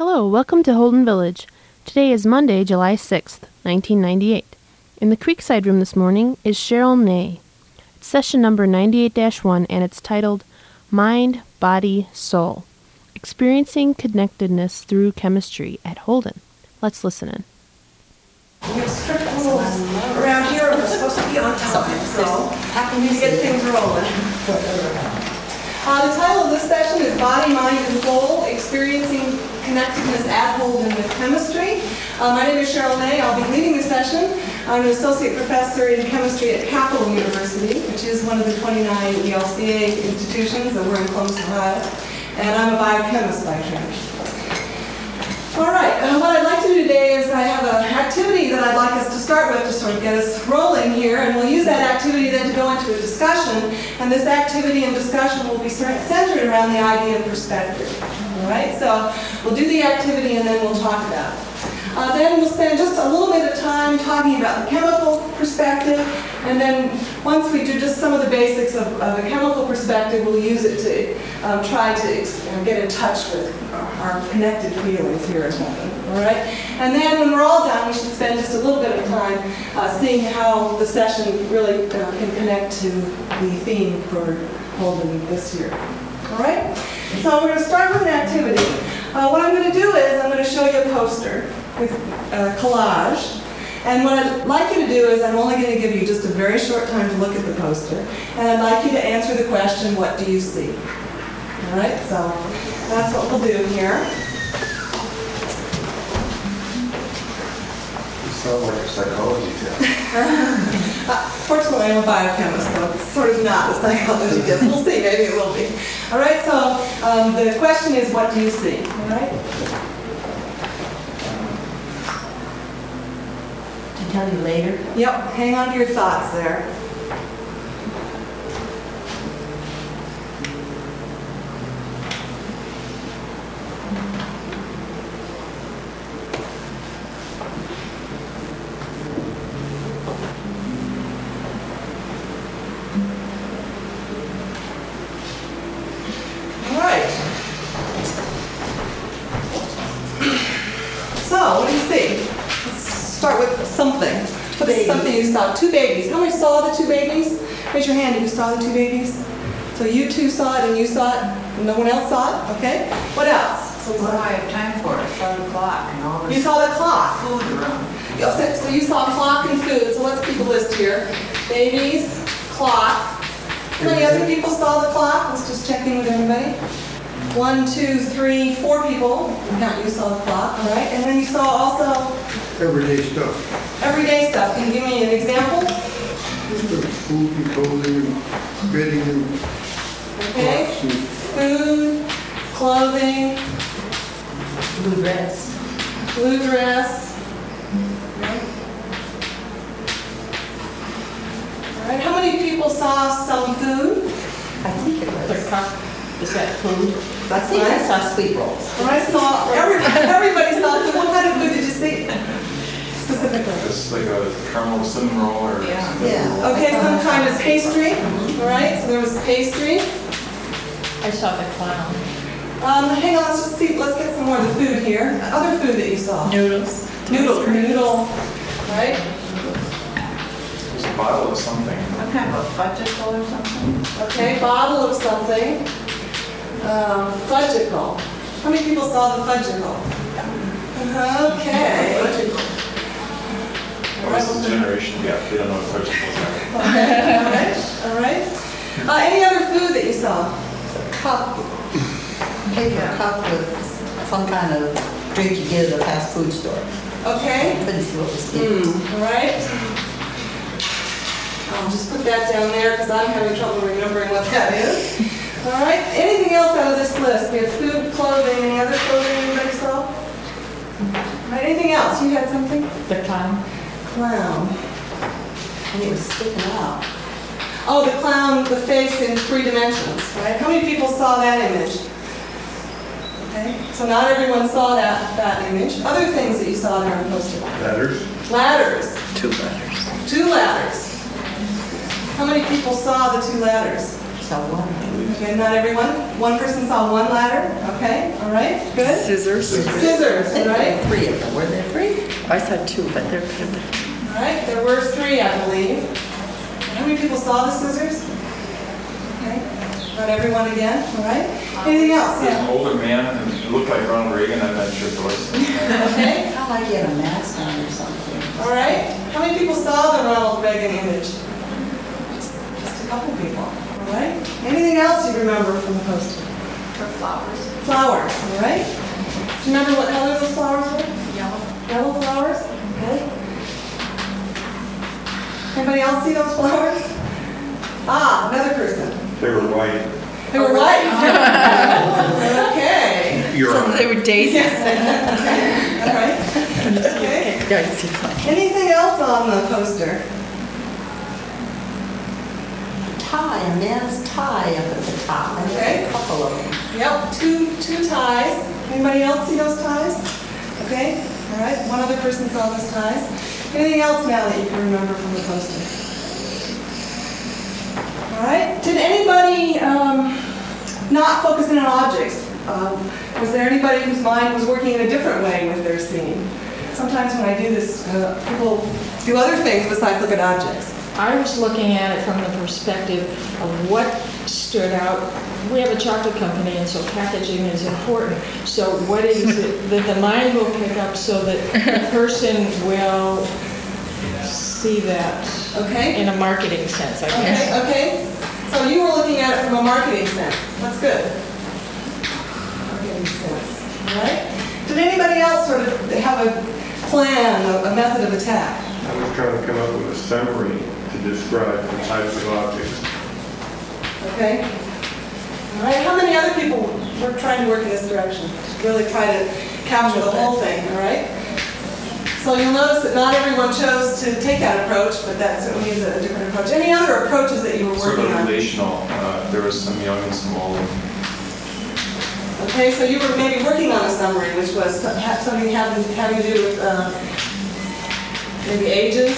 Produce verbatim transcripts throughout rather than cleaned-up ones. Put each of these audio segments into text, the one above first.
Hello, welcome to Holden Village. Today is Monday, July sixth, nineteen ninety-eight. In the Creekside room this morning is Cheryl Ney. It's session number ninety-eight dash one and it's titled Mind, Body, Soul. Experiencing Connectedness Through Chemistry at Holden. Let's listen in. We have strict rules around here. We're supposed to be on time, so we need to get things rolling. Uh, the title of this session is Body, Mind, and Soul, Experiencing Connectedness at Holden with Chemistry. Uh, my name is Cheryl Ney. I'll be leading the session. I'm an associate professor in chemistry at Capital University, which is one of the twenty-nine E L C A institutions that we're in Columbus, Ohio. And I'm a biochemist by training. All right, uh, what I'd like to do today is I have an activity that I'd like us to start with to sort of get us rolling here, and we'll use that activity then to go into a discussion, and this activity and discussion will be centered around the idea of perspective. All right, so we'll do the activity and then we'll talk about it. Uh, then we'll spend just a little bit of time talking about the chemical perspective, and then once we do just some of the basics of, of a chemical perspective, we'll use it to um, try to you know, get in touch with our, our connected feelings here at Holden. All right? And then when we're all done, we should spend just a little bit of time uh, seeing how the session really uh, can connect to the theme for Holden this year. All right? So we're going to start with an activity. Uh, what I'm going to do is I'm going to show you a poster with a collage. And what I'd like you to do is I'm only going to give you just a very short time to look at the poster. And I'd like you to answer the question, what do you see? All right, so that's what we'll do here. You sound like a psychology test. uh, fortunately, I'm a biochemist, so it's sort of not a psychology test. We'll see, maybe it will be. All right, so um, the question is, what do you see? All right? Tell you later. Yep, hang on to your thoughts there. All right. So, what do you see? Start with something. What is something you saw? Two babies. How many saw the two babies? Raise your hand if you saw the two babies. So you two saw it and you saw it and no one else saw it? Okay. What else? So what do I have time for? I saw the clock and all this. You saw the clock. Food around. Yeah, so you saw clock and food. So let's keep a list here. Babies, clock. How many other people saw the clock? Let's just check in with everybody. One, two, three, four people. Count you saw the clock, all right? And then you saw also Everyday stuff. everyday stuff. Can you give me an example? Food and clothing and bedding and Okay. clocks and Food, clothing, Blue dress. blue dress. All right. How many people saw some food? I think it was. Is that food? That's I think fine. I saw sweet rolls. All right. Saw everybody. Everybody saw food. What kind of food did you see? Specifically. It's like a caramel cinnamon roll or Yeah. something. Yeah. Okay, some kind of pastry. All right. So there was pastry. I saw the clown. Um, hang on. Let's just see. Let's get some more of the food here. Other food that you saw. Noodles. Noodle. Noodle. All right. It's a bottle of something. What kind of a fudgicle or something? Okay, bottle of something. Um, fudgicle. How many people saw the fudgicle? Okay. Well, this is a generation gap. They don't know what vegetables are. Okay. All right. All right. Uh, any other food that you saw? Cup, paper cup with some kind of drink you get at a fast food store. Okay. Couldn't see what was in it. Mm, all right. I'll just put that down there because I'm having trouble remembering what that is. All right. Anything else out of this list? We have food, clothing. Any other clothing anybody saw? All right. Anything else? You had something? The clown. Clown. And it was sticking out. Oh, the clown, the face in three dimensions, right? How many people saw that image? Okay, so not everyone saw that, that image. Other things that you saw there on the poster. ladders. Ladders. Two letters. Two ladders. How many people saw the two ladders? saw one. Okay, not everyone. One person saw one ladder. Okay, all right, good. Scissors. Scissors, I think all there were right. three of them, were there three? I saw two, but they're kind of. All right, there were three, I believe. How many people saw the scissors? Okay, not everyone again, all right. Anything else? There's an Yeah. older man, and it looked like Ronald Reagan, I'm not sure if it was. Okay, How might get a mask on or something? all right. How many people saw the Ronald Reagan image? Just just a couple people, all right. Anything else you remember from the poster? For flowers. Flowers, all right. Do you remember what color those flowers were? Yellow. Yellow flowers? Okay. Anybody else see those flowers? Ah, another person. They were white. They were white. Okay. You're So on. they were daisies. All right. Okay. Yeah, I see fine. Anything else on the poster? Tie, a man's tie up at the top. I Okay. think a couple of them. Yep, two two ties. Anybody else see those ties? Okay. All right. One other person saw those ties. Anything else now that you can remember from the poster? All right. Did anybody um, not focus in on objects? Um, was there anybody whose mind was working in a different way with their scene? Sometimes when I do this, uh, people do other things besides look at objects. I was looking at it from the perspective of what stood out. We have a chocolate company, and so packaging is important. So what is it that the mind will pick up so that the person will see that Okay? in a marketing sense, I guess? Okay, okay. So you were looking at it from a marketing sense. That's good. Marketing sense, all right? Did anybody else sort of have a plan, a a method of attack? I was trying to come up with a summary to describe the types of objects. Okay? All right, how many other people were trying to work in this direction? Really try to capture the whole thing, all right? So you'll notice that not everyone chose to take that approach, but that certainly is a different approach. Any other approaches that you were Sort working of on? relational, uh, there was some young and some old. Okay, so you were maybe working on a summary, which was ha- something having, having to do with uh, maybe ages,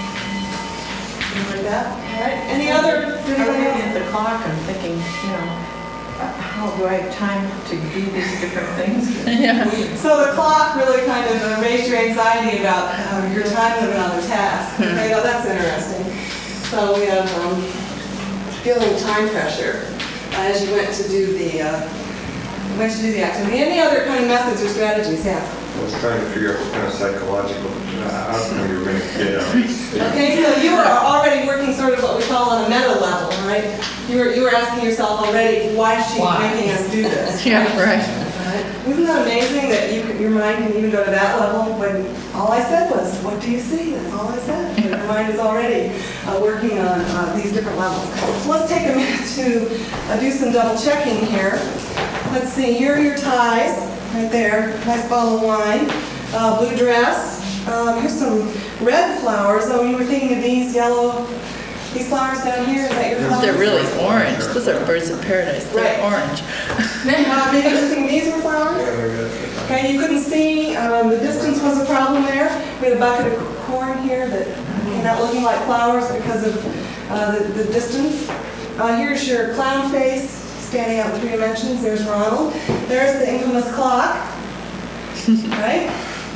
things like that. All right. Any other? I'm looking at the clock and thinking, you know, uh, how do I have time to do these different things? Yeah. So the clock really kind of uh, raised your anxiety about uh, your time limit on the task. Okay, well, that's interesting. So we have um, feeling time pressure uh, as you went to do the uh, went to do the activity. Any other kind of methods or strategies? Yeah. I was trying to figure out what kind of psychological uh, outcome you were going to get out of this. Okay, so you were already working sort of what we call on a meta level, right? You were you were asking yourself already, why is she Why? making us do this? Yeah, right. Right? Isn't that amazing that you, could- your mind can even go to that level when all I said was, what do you see? That's all I said. But your mind is already uh, working on uh, these different levels. So let's take a minute to uh, do some double checking here. Let's see, here are your ties, right there. Nice bottle of wine, uh, blue dress. Um, here's some red flowers. Oh, you were thinking of these yellow, these flowers down here? Is that your flowers? They're really orange. Those are birds of paradise. They're Right. orange. Uh, maybe you were thinking these were flowers? Yeah, maybe that's- Okay, you couldn't see, um, the distance was a problem there. We had a bucket of corn here that came out looking like flowers because of uh, the, the distance. Uh, here's your clown face standing out in three dimensions. There's Ronald. There's the infamous clock. Right?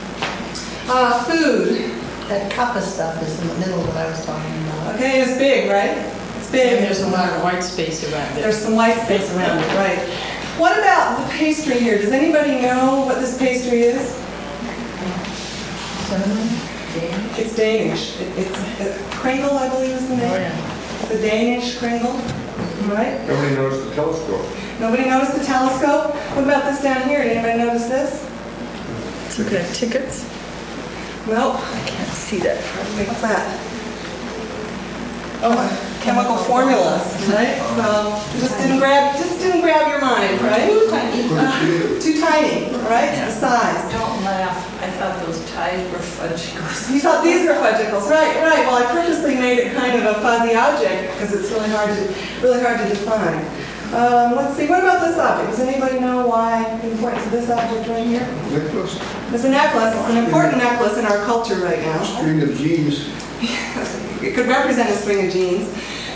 Uh, food. That cup of stuff is in the middle that I was talking about. Okay, it's big, right? It's big. And there's a lot of white space around it. There's some white space around it, right? What about the pastry here? Does anybody know what this pastry is? Cinnamon, Danish. It's Danish. It- It's uh, Kringle, I believe is the name. Oh, yeah. It's a Danish Kringle, right? Nobody noticed the telescope. Nobody noticed the telescope? What about this down here? Did anybody notice this? Let's look at tickets. Nope. I can't see that. What's that? Oh, chemical formulas, right? So just didn't grab, just didn't grab your mind, right? Uh, Too tiny, right? The size. Don't laugh. I thought those ties were fudgicles. You thought these were fudgicles, right? Right. Well, I purposely made it kind of a fuzzy object because it's really hard to, really hard to define. Um, let's see. What about this object? Does anybody know why the importance of this object right here? Necklace, It's a necklace. It's an important necklace in our culture right now. string of jeans. It could represent a string of jeans.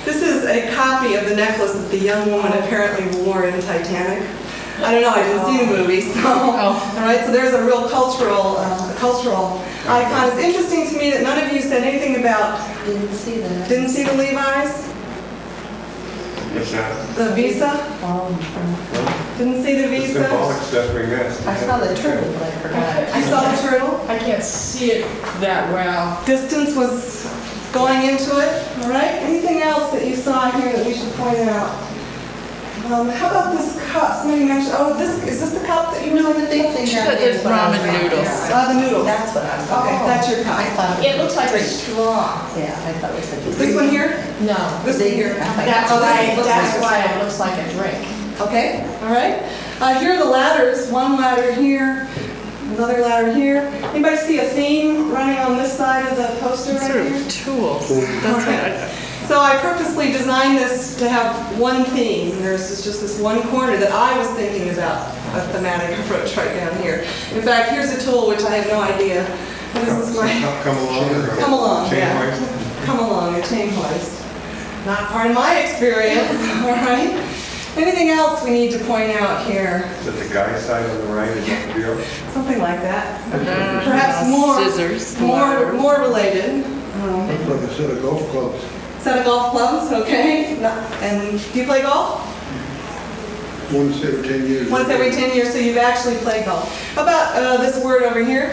This is a copy of the necklace that the young woman apparently wore in Titanic. I don't know, I didn't see the movie, so. All right, so there's a real cultural, uh, cultural icon. It's interesting to me that none of you said anything about, Didn't see that. didn't see the Levi's, What's that? the Visa, Um, didn't see the The symbolic Visa. stuff we missed. I saw the turtle, but I forgot. You saw the turtle. I can't see it that well. Distance was going into it, all right? Anything else that you saw here that we should point out? Um, how about this cup? Somebody mentioned, oh, this, is this the cup that you were looking at? Thing She down said there there's is what I was ramen thinking. noodles. Ah, the noodles. That's what I was. Okay, that's your I cup. thought It looks like a drink. straw. Yeah, I thought it was a drink. This one here? No. This one here? That's Oh, this why, looks that's like a why straw. it looks like a drink. Okay, all right. Uh, here are the ladders. One ladder here, another ladder here. Anybody see a theme running on this side of the poster right Sort here? of tools. That's what I, So I purposely designed this to have one theme. There's just- just this one corner that I was thinking about a thematic approach right down here. In fact, here's a tool which I have no idea. This is my Come- Come along. or- come along, Chain yeah. hoist? Come along, a chain hoist. Not part of my experience, all right? Anything else we need to point out here? Is it the guy side on the right, is that the deal? Something like that. Uh, Perhaps more, scissors, more, wire. more related. Um, Looks like a set of golf clubs. Set of golf clubs, okay? Not- And do you play golf? Once every ten years. Once every ten years, so you've actually played golf. How about uh, this word over here?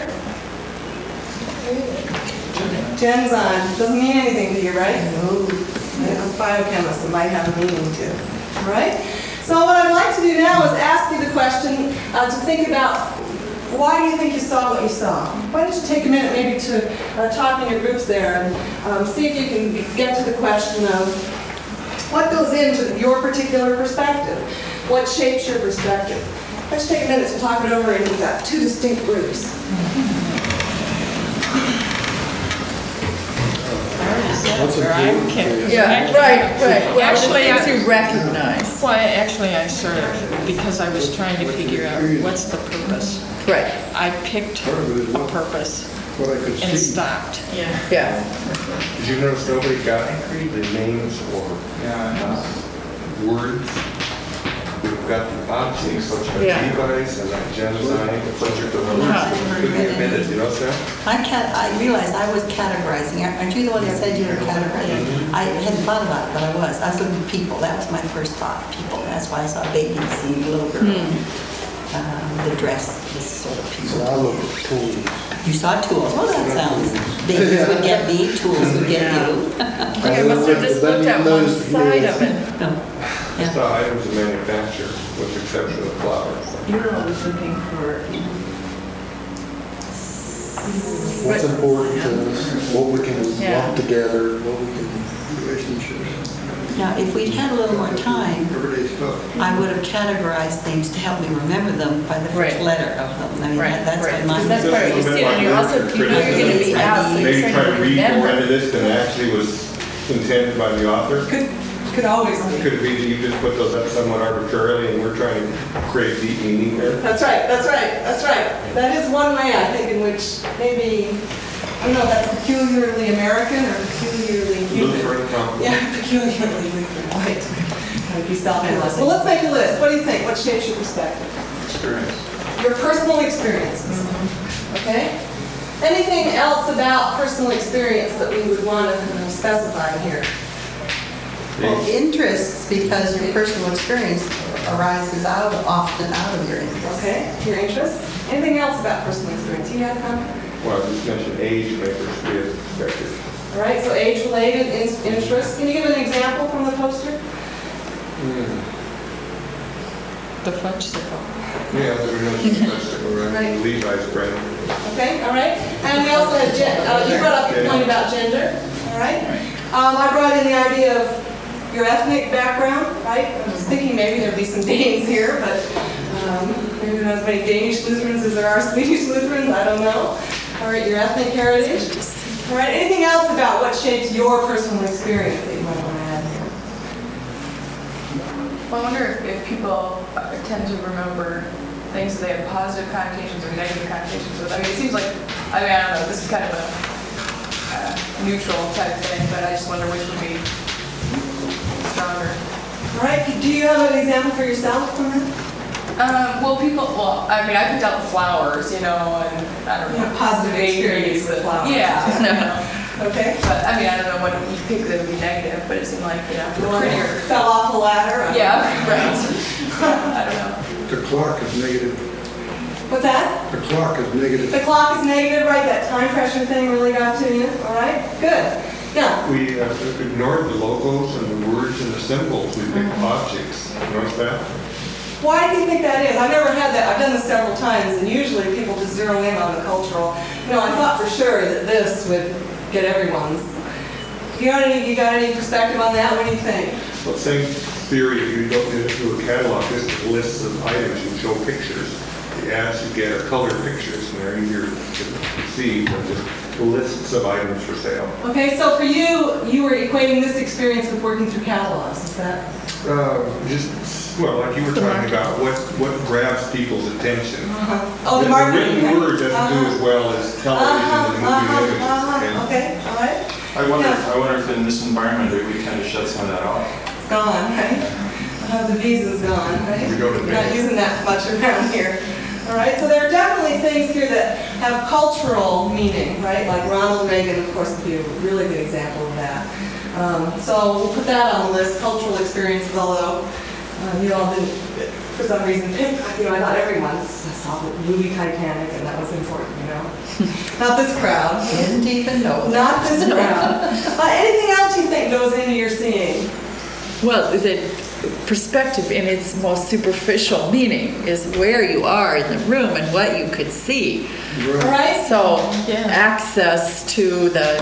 Genzyme. Doesn't mean anything to you, right? No. As biochemists, it might have a meaning too. All right? So what I'd like to do now is ask you the question uh, to think about why do you think you saw what you saw? Why don't you take a minute maybe to uh, talk in your groups there and um, see if you can get to the question of what goes into your particular perspective? What shapes your perspective? Let's take a minute to talk it over in uh, two distinct groups. What's Where I important can- to you? yeah, right, right. Well, Actually, the I- things you recognize. Well, actually, I sort of, because I was trying to figure out what's the purpose. Right, I picked Part of it is a what purpose what I could and see. stopped. Yeah. yeah. Did you notice nobody got the names or Yeah. words? We've got the objects such as Yeah. Levi's and that Genzyme, such as the Yeah. words. Couldn't be admitted, you know what I'm saying? I cat, I realized I was categorizing. Aren't you the one that said you were categorizing? I hadn't thought about it, but I was. I was looking at people. That was my first thought, people. That's why I saw babies and little girl. Um, the dress, this sort of So people. I look at tools. You saw tools. Well, that sounds. Babies would get me, tools would get you. I think I must have just looked at one side of it. I saw items of manufacture, with the exception of flowers. You're always looking for, What's important to us, what we can Yeah. lump together, what we can, relationships, Now, if we'd had a little more time, everyday stuff. I would have categorized things to help me remember them by the first Right. letter of them. I mean, Right, that- that's right. what mine. Because that's part of, you see it, and you also, you know you're gonna be out, so Maybe you're try to trying to read more into remember. this than actually was intended by the author. Could, could always be. Could it be that you just put those up somewhat arbitrarily and we're trying to create deep meaning there? That's right, that's right, that's right. That is one way, I think, in which maybe, I don't know, that's peculiarly American or peculiarly human. Lutheran compliment. Yeah, peculiarly Lutheran, right. Gotta be self-analyzed. Well, let's make a list. What do you think? What shapes your perspective? Experience. Your personal experiences. Okay? Anything else about personal experience that we would want to specify here? Well, interests, because your personal experience arises out, often out of your interests. Okay, your interests. Anything else about personal experience? You had a comment? Well, I just mentioned age makers be as perspective. All right, so age-related in- interests. Can you give an example from the poster? The fudgesicle. Yeah, there was no vegetable, Right. right? Levi's brand. Okay, all right. And we also had, gen- uh, you brought up your point about gender, all right? Um, I brought in the idea of your ethnic background, right? I was thinking maybe there'd be some Danes here, but um, maybe not as many Danish Lutherans as there are Swedish Lutherans, I don't know. All right, your ethnic heritage. All right, anything else about what shapes your personal experience that you might want to add here? Well, I wonder if, if people uh, tend to remember things that they have positive connotations or negative connotations with. I mean, it seems like, I mean, I don't know, this is kind of a uh, neutral type thing, but I just wonder which would be All right, do you have an example for yourself from that? Um, well, people, well, I mean, I picked out the flowers, you know, and I don't You know. have positive experience with flowers. Yeah. you know. Okay. But, I mean, I don't know what you picked that would be negative, but it seemed like, you know, prettier. Fell off a ladder. Yeah, right. I don't know. The clock is negative. What's that? The clock is negative. The clock is negative, right? That time pressure thing really got to you, all right? Good. Yeah. We uh, ignored the logos and the words and the symbols. We picked objects. Notice that? Why do you think that is? I've never had that. I've done this several times, and usually people just zero in on the cultural. You know, I thought for sure that this would get everyone's. You got any? You got any perspective on that? What do you think? Well, same theory. If you look into a catalog, this is lists of items. You show pictures. The ads you get are color pictures, and they're easier to see than just lists of items for sale. Okay, so for you, you were equating this experience with working through catalogs. Is that? Uh, just, well, like you were talking about, what, what grabs people's attention. Uh-huh. Oh, the marketing. written word doesn't uh-huh. do as well as television Uh-huh, and moving uh-huh, images. uh-huh. And Okay, all right. I wonder, Yeah. I wonder if in this environment that we kind of shut some of that off. It's gone, right? Uh, the visa's gone, right? We go to We're not Vegas. using that much around here. All right, so there are definitely things here that have cultural meaning, right? Like Ronald Reagan, of course, would be a really good example of that. Um, so we'll put that on the list, cultural experiences, although uh, you all didn't, for some reason, pick, you know, I thought everyone saw the movie Titanic, and that was important, you know? Not this crowd. Didn't even know. Not this crowd. Uh, anything else you think goes into your seeing? Well, the perspective in its most superficial meaning is where you are in the room and what you could see. All right? So Yeah. access to the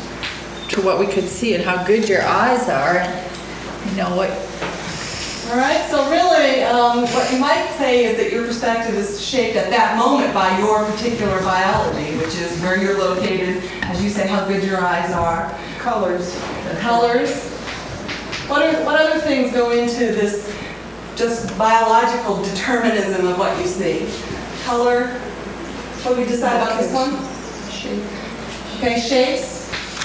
to what we could see and how good your eyes are, and you know what. All right, so really, um, what you might say is that your perspective is shaped at that moment by your particular biology, which is where you're located, as you say, how good your eyes are. Colors. The colors. What, are, what other things go into this just biological determinism of what you see? Color. What did we decide about this one? Shape. Okay, shapes.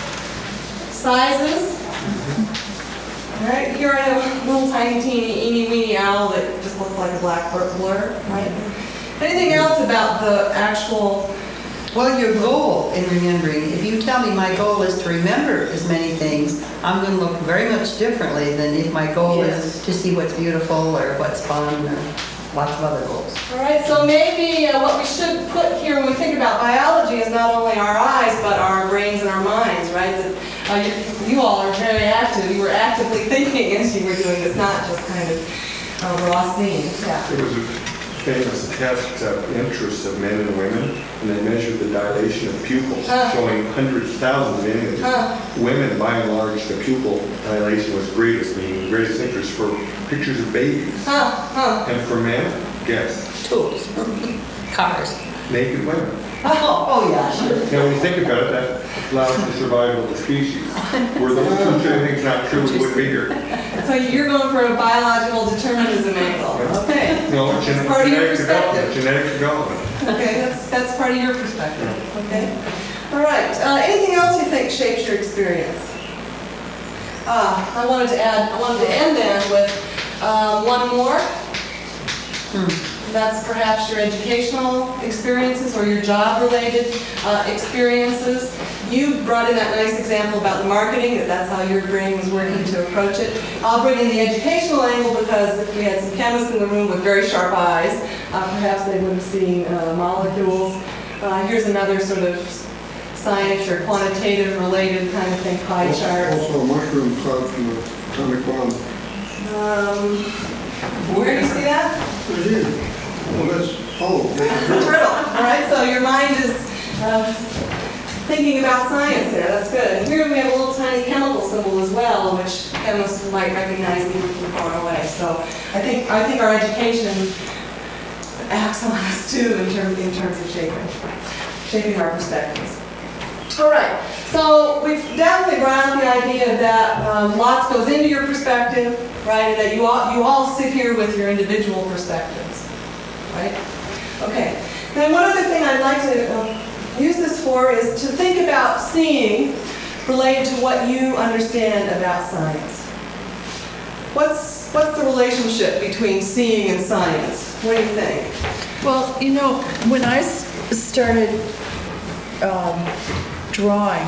Sizes. All right, here I have a little tiny, teeny, eeny, weeny owl that just looked like a black blur, right? Anything else about the actual... Well, your goal in remembering, if you tell me my goal is to remember as many things, I'm going to look very much differently than if my goal Yes. is to see what's beautiful or what's fun or lots of other goals. All right, so maybe uh, what we should put here when we think about biology is not only our eyes, but our brains and our minds, right? That, uh, you, you all are very active. You were actively thinking as you were doing this, not just kind of uh, raw seeing. Yeah. There was a famous test of interest of men and women, and they measured the dilation of pupils, Uh. showing hundreds, thousands of images. Uh. Women, by and large, the pupil dilation was greatest, meaning greatest interest for pictures of babies. Huh, huh. And for men, guess, Tools. Cars. naked women. Oh, oh yeah, sure. Now, when you think about it, that allows the survival of the species. Were those two things not true, we wouldn't be here. So you're going for a biological determinism angle. Okay. No, It's genetic, part of your genetic development, perspective. genetic development. Okay, that's, that's part of your perspective. Okay. All right. Uh, anything else you think shapes your experience? Uh, I wanted to add, I wanted to end then with um, one more. That's perhaps your educational experiences or your job-related uh, experiences. You brought in that nice example about the marketing, that that's how your brain was working to approach it. I'll bring in the educational angle because if we had some chemists in the room with very sharp eyes, uh, perhaps they would have seen uh, molecules. Uh, here's another sort of science or quantitative related kind of thing, pie charts. Also a mushroom cloud from the atomic bomb. Um, where do you see that? Right here. Well, that's, oh. It's a turtle. All right, so your mind is uh, thinking about science there. That's good. And here we have a little tiny chemical symbol as well, which chemists might recognize even from far away. So I think I think our education acts on us too in terms in terms of shaping shaping our perspectives. All right. So we've definitely brought out the idea that um, lots goes into your perspective, right? And that you all you all sit here with your individual perspectives. Right? Okay. Then one other thing I'd like to um, use this for is to think about seeing related to what you understand about science. What's what's, what's the relationship between seeing and science? What do you think? Well, you know, when I s- started um, drawing,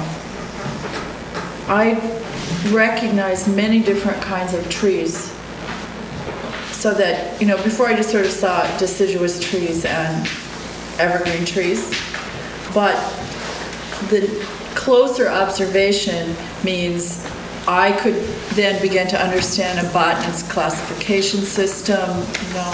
I recognized many different kinds of trees. So that, you know, before I just sort of saw deciduous trees and evergreen trees, but the closer observation means I could then begin to understand a botanist's classification system, you know.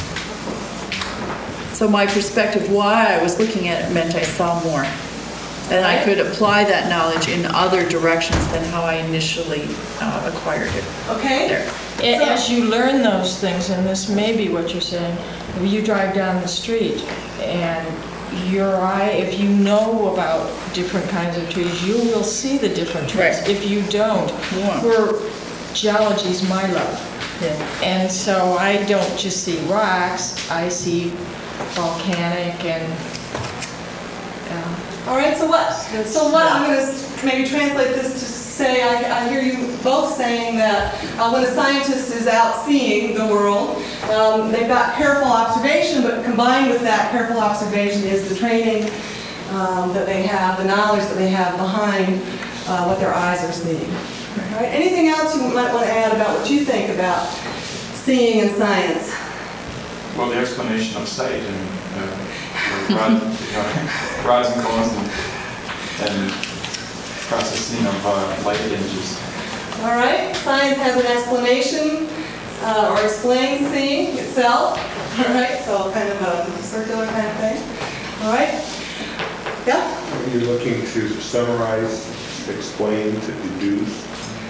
So my perspective, why I was looking at it, meant I saw more. And I could apply that knowledge in other directions than how I initially uh, acquired it. Okay? There. A- As you learn those things, and this may be what you're saying, you drive down the street and your eye, if you know about different kinds of trees, you will see the different trees. Right. If you don't, Yeah. where geology's my love. Yeah. And so I don't just see rocks, I see volcanic and, uh, All right, so what, so what, I'm going to maybe translate this to say, I, I hear you both saying that uh, when a scientist is out seeing the world, um, they've got careful observation, but combined with that careful observation is the training um, that they have, the knowledge that they have behind uh, what their eyes are seeing. All right, anything else you might want to add about what you think about seeing and science? Well, the explanation of sight and uh, rod, you know, rods and cones and, and processing of uh, light images. All right, science has an explanation uh, or explains seeing itself. All right, so kind of a circular kind of thing. All right, yeah? You're looking to summarize, explain, to deduce.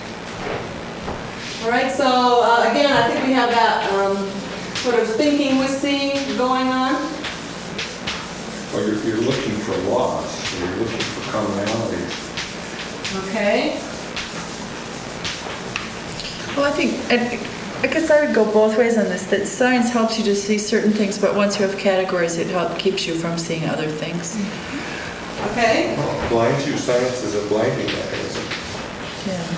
All right, so uh, again, I think we have that um, sort of thinking with seeing going on. Well, you're, you're looking for laws, you're looking for commonalities. Okay. Well, I think, and I guess I would go both ways on this, that science helps you to see certain things, but once you have categories, it help, keeps you from seeing other things. Okay. Well, blinds you, science is a blinding mechanism. Yeah.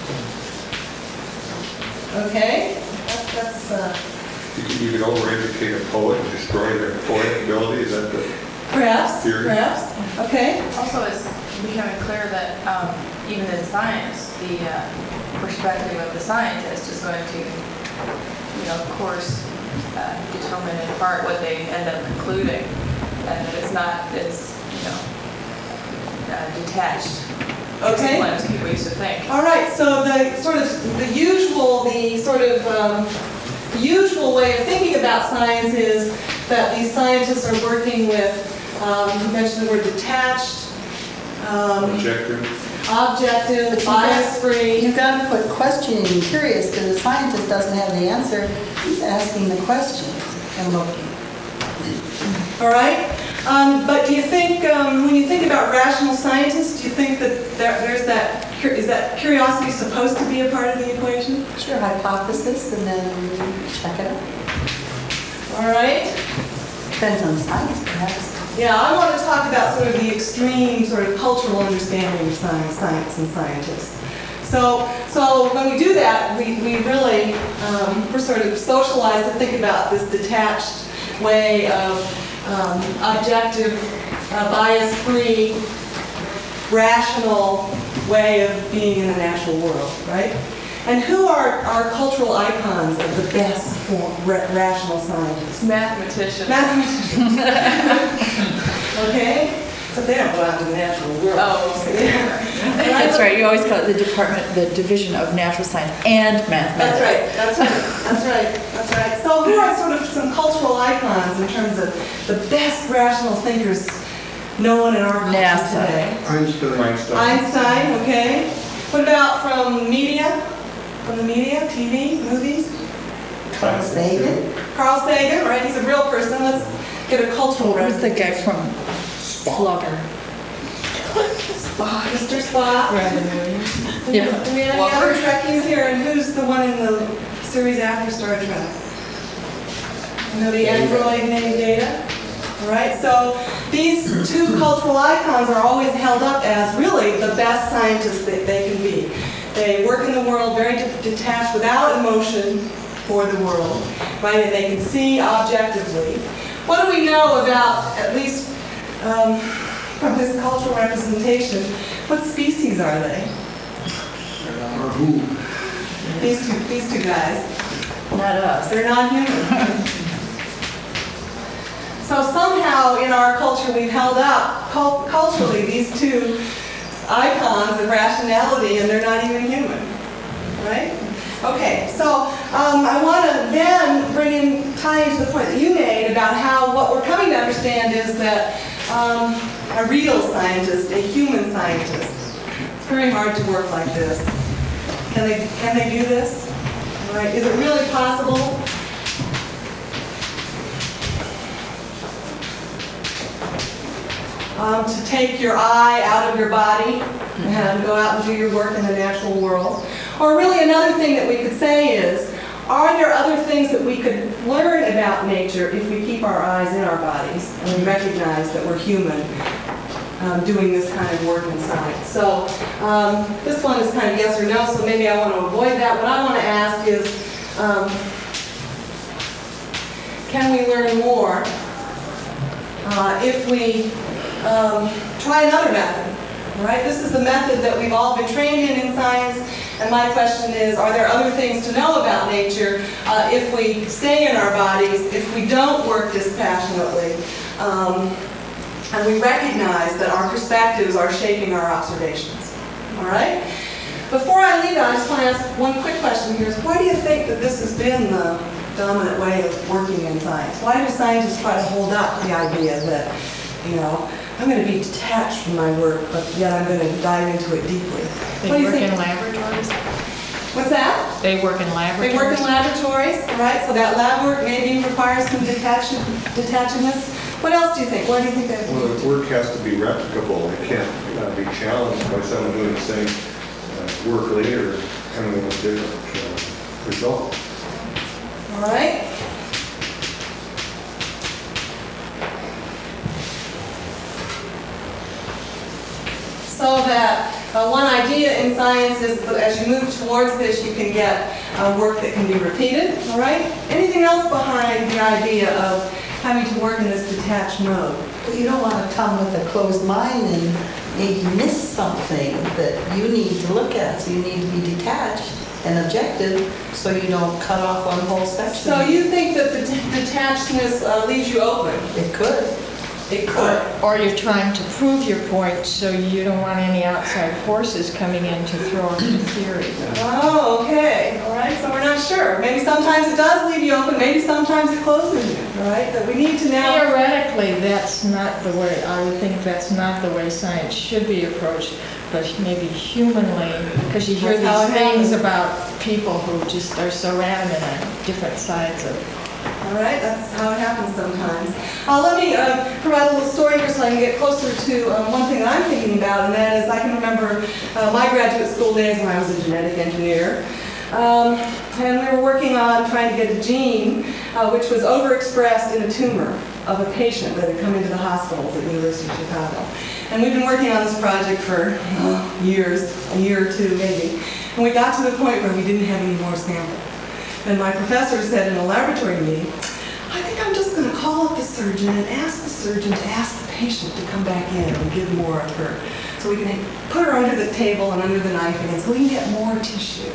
Okay. That's, that's uh, You could, you could overeducate a poet and destroy their poetic ability, is that the perhaps, theory? perhaps. Okay. Also, it's becoming clear that um, even in science, the uh, perspective of the scientist is going to, you know, of course, uh, determine in part what they end up concluding, and that it's not, it's, you know, uh, detached. Okay. As people used to think. All right, so the sort of the usual, the sort of um, usual way of thinking about science is that these scientists are working with, um, you mentioned the word detached, um, Objective. objective, bias-free. You've got to put questioning and curious, because the scientist doesn't have the answer. He's asking the question and looking. All right? Um, but do you think, um, when you think about rational scientists, do you think that there, there's that, is that curiosity supposed to be a part of the equation? Sure, hypothesis, and then check it out. All right? Depends on the science, perhaps. Yeah, I want to talk about sort of the extreme sort of cultural understanding of science, science and scientists. So, so when we do that, we, we really, um, we're sort of socialized to think about this detached way of um, objective, uh, bias-free, rational way of being in the natural world, right? And who are our cultural icons of the best form, ra- rational scientists? Mathematicians. Mathematicians. Okay? But they don't go out to the natural world. Oh, Yeah. That's right, you always call it the department, the division of natural science and mathematics. That's right, that's right, that's right, that's right. So who are sort of some cultural icons in terms of the best rational thinkers known in our culture NASA. today? Einstein. Einstein. Einstein, okay. What about from media? From the media, T V, movies? Carl Sagan. Carl Sagan, right? He's a real person. Let's get a cultural Who's the reference. guy from Flubber? Spock, Mister Spock. Yeah. Do we have any other Trekkies here? And who's the one in the series after Star Trek? You know, the android named Data? All right, so these two cultural icons are always held up as really the best scientists that they can be. They work in the world very de- detached, without emotion for the world, right, and they can see objectively. What do we know about, at least um, from this cultural representation, what species are they? Or who? These two, these two guys. Not us. They're not human. So somehow in our culture we've held up cult- culturally these two icons of rationality, and they're not even human, right? Okay, so um, I want to then bring in, tie into the point that you made about how what we're coming to understand is that um, a real scientist, a human scientist, it's very hard to work like this. Can they, can they do this? All right, is it really possible? Um, to take your eye out of your body and go out and do your work in the natural world? Or really another thing that we could say is, are there other things that we could learn about nature if we keep our eyes in our bodies and we recognize that we're human um, doing this kind of work in science? So um, this one is kind of yes or no, so maybe I want to avoid that. What I want to ask is, um, can we learn more uh, if we Um, try another method, all right? This is the method that we've all been trained in in science, and my question is, are there other things to know about nature uh, if we stay in our bodies, if we don't work dispassionately, um, and we recognize that our perspectives are shaping our observations, all right? Before I leave, I just want to ask one quick question here. Is why do you think that this has been the dominant way of working in science? Why do scientists try to hold up the idea that, you know, I'm going to be detached from my work, but yet I'm going to dive into it deeply? They What do you work think? in laboratories? What's that? They work in They laboratories? work in laboratories, right? So that lab work maybe requires some detach- detachedness. What else do you think? Where do you think that? Well, the work has to be replicable. It can't uh, be challenged by someone doing the same uh, work later, coming with a different uh, result. All right. So that uh, one idea in science is that as you move towards this, you can get uh, work that can be repeated, all right? Anything else behind the idea of having to work in this detached mode? But you don't want to come with a closed mind and maybe miss something that you need to look at. So you need to be detached and objective so you don't cut off one whole section. So you think that the de- detachedness uh, leaves you open? It could. It could. Or you're trying to prove your point, so you don't want any outside forces coming in to throw off your theory. Oh, okay. All right. So we're not sure. Maybe sometimes it does leave you open. Maybe sometimes it closes you. All right. That we need to now. Theoretically, that's not the way, I would think that's not the way science should be approached, but maybe humanly, because you hear That's how these it things happens. about people who just are so adamant on different sides of. All right, that's how it happens sometimes. Uh, let me uh, provide a little story here so I can get closer to um, one thing that I'm thinking about, and that is I can remember uh, my graduate school days when I was a genetic engineer. Um, and we were working on trying to get a gene uh, which was overexpressed in a tumor of a patient that had come into the hospitals at the University of Chicago. And we've been working on this project for uh, years, a year or two maybe. And we got to the point where we didn't have any more samples. And my professor said in a laboratory meeting, I think I'm just going to call up the surgeon and ask the surgeon to ask the patient to come back in and give more of her. So we can put her under the table and under the knife again so we can get more tissue.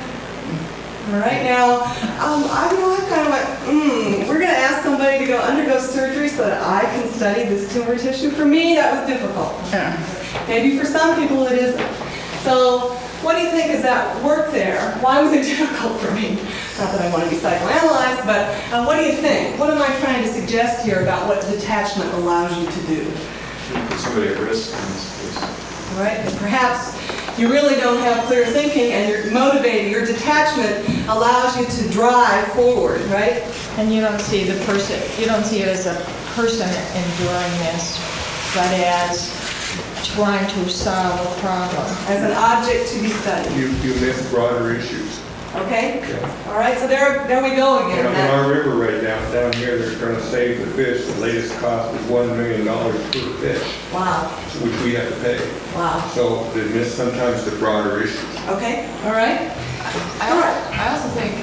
All right, now, um, I, you know, I kind of went, hmm, we're going to ask somebody to go undergo surgery so that I can study this tumor tissue. For me, that was difficult. Yeah. Maybe for some people it isn't. So what do you think is that work there? Why was it difficult for me? Not that I want to be psychoanalyzed, but uh, what do you think? What am I trying to suggest here about what detachment allows you to do? Put somebody at risk in this case. All right, and perhaps you really don't have clear thinking and you're motivated. Your detachment allows you to drive forward, right? And you don't see the person, you don't see it as a person enduring this, but as trying to solve a problem. As an object to be studied. You, you miss broader issues. Okay? Yeah. All right, so there, there we go again. In our river right down, down here, they're trying to save the fish. The latest cost is one million dollars per fish, Wow, which we have to pay. wow. So they miss sometimes the broader issues. Okay, all right. I, al- I also think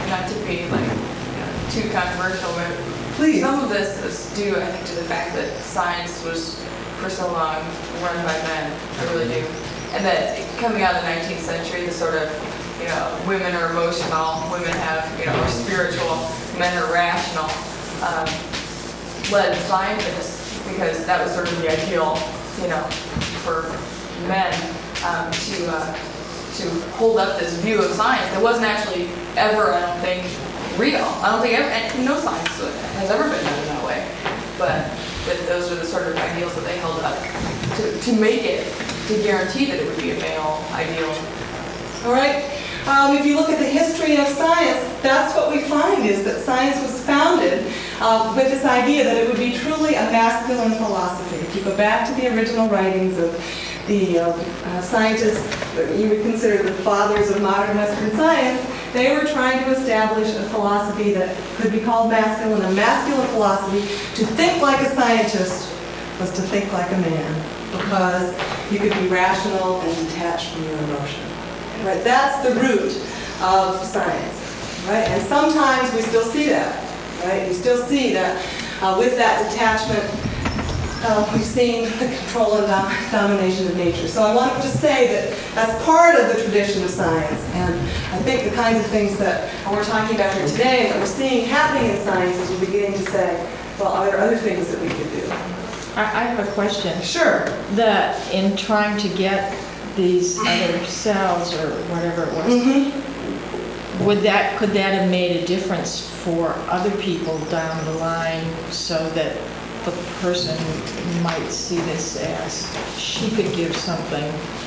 not to be like, you know, too controversial, but Please. some of this is due, I think, to the fact that science was for so long run by men. I really do. And that coming out of the nineteenth century, the sort of, you know, women are emotional, women have, you know, are spiritual, men are rational, um, led scientists, because that was sort of the ideal, you know, for men um, to uh, to hold up this view of science that wasn't actually ever, I don't think, real. I don't think ever, and no science has ever been done that way. But that those are the sort of ideals that they held up to, to make it, to guarantee that it would be a male ideal. All right. Um, if you look at the history of science, that's what we find is that science was founded uh, with this idea that it would be truly a masculine philosophy. If you go back to the original writings of the uh, uh, scientists that you would consider the fathers of modern Western science, they were trying to establish a philosophy that could be called masculine, a masculine philosophy. To think like a scientist was to think like a man, because you could be rational and detached from your emotion. Right, that's the root of science, right? And sometimes we still see that, right? We still see that uh, with that detachment, uh, we've seen the control and dom domination of nature. So I want to just say that that's part of the tradition of science, and I think the kinds of things that we're talking about here today and that we're seeing happening in science is we're beginning to say, well, are there other things that we could do? I I have a question. Sure. That in trying to get these other cells or whatever it was, Mm-hmm. would that, could that have made a difference for other people down the line so that the person might see this as she could give something?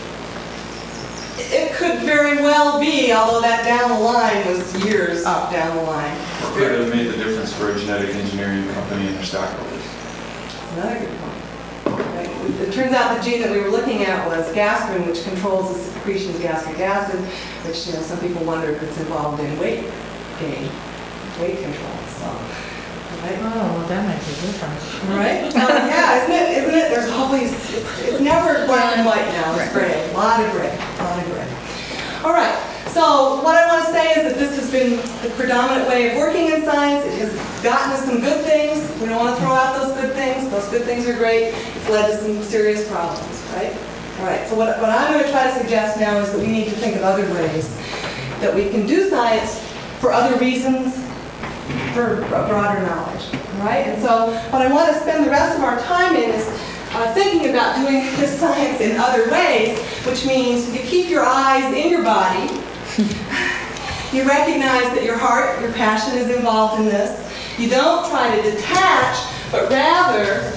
It could very well be, although that down the line was years up down the line. Could it have made the difference for a genetic engineering company and their stockholders? Another good point. Right. It turns out the gene that we were looking at was gastrin, which controls the secretion of gastric acid, which, you know, some people wonder if it's involved in weight gain, weight control. So, right? Oh, well, that makes a difference. Right? Um, yeah, isn't it? Isn't it? There's always, it's, it's never black and white now. It's gray. A lot of gray. A lot of gray. All right. So what I want to say is that this has been the predominant way of working in science. It has gotten us some good things. We don't want to throw out those good things. Those good things are great. It's led to some serious problems, right? All right. So what, what I'm going to try to suggest now is that we need to think of other ways that we can do science for other reasons, for broader knowledge, all right? And so what I want to spend the rest of our time in is uh, thinking about doing this science in other ways, which means you keep your eyes in your body. You recognize that your heart, your passion is involved in this. You don't try to detach, but rather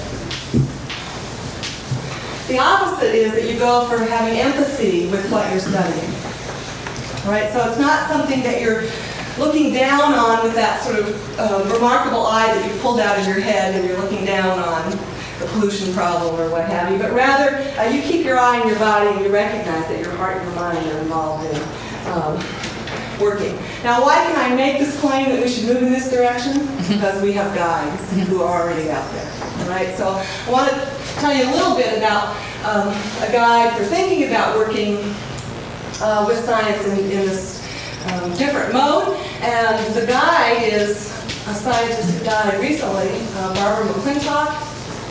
the opposite is that you go for having empathy with what you're studying. All right, so it's not something that you're looking down on with that sort of uh, remarkable eye that you pulled out of your head and you're looking down on the pollution problem or what have you, but rather uh, you keep your eye in your body and you recognize that your heart and your mind are involved in um, working. Now, why can I make this claim that we should move in this direction? Because we have guides who are already out there. All right, so I want to tell you a little bit about um, a guide for thinking about working uh, with science in, in this um, different mode. And the guide is a scientist who died recently, uh, Barbara McClintock.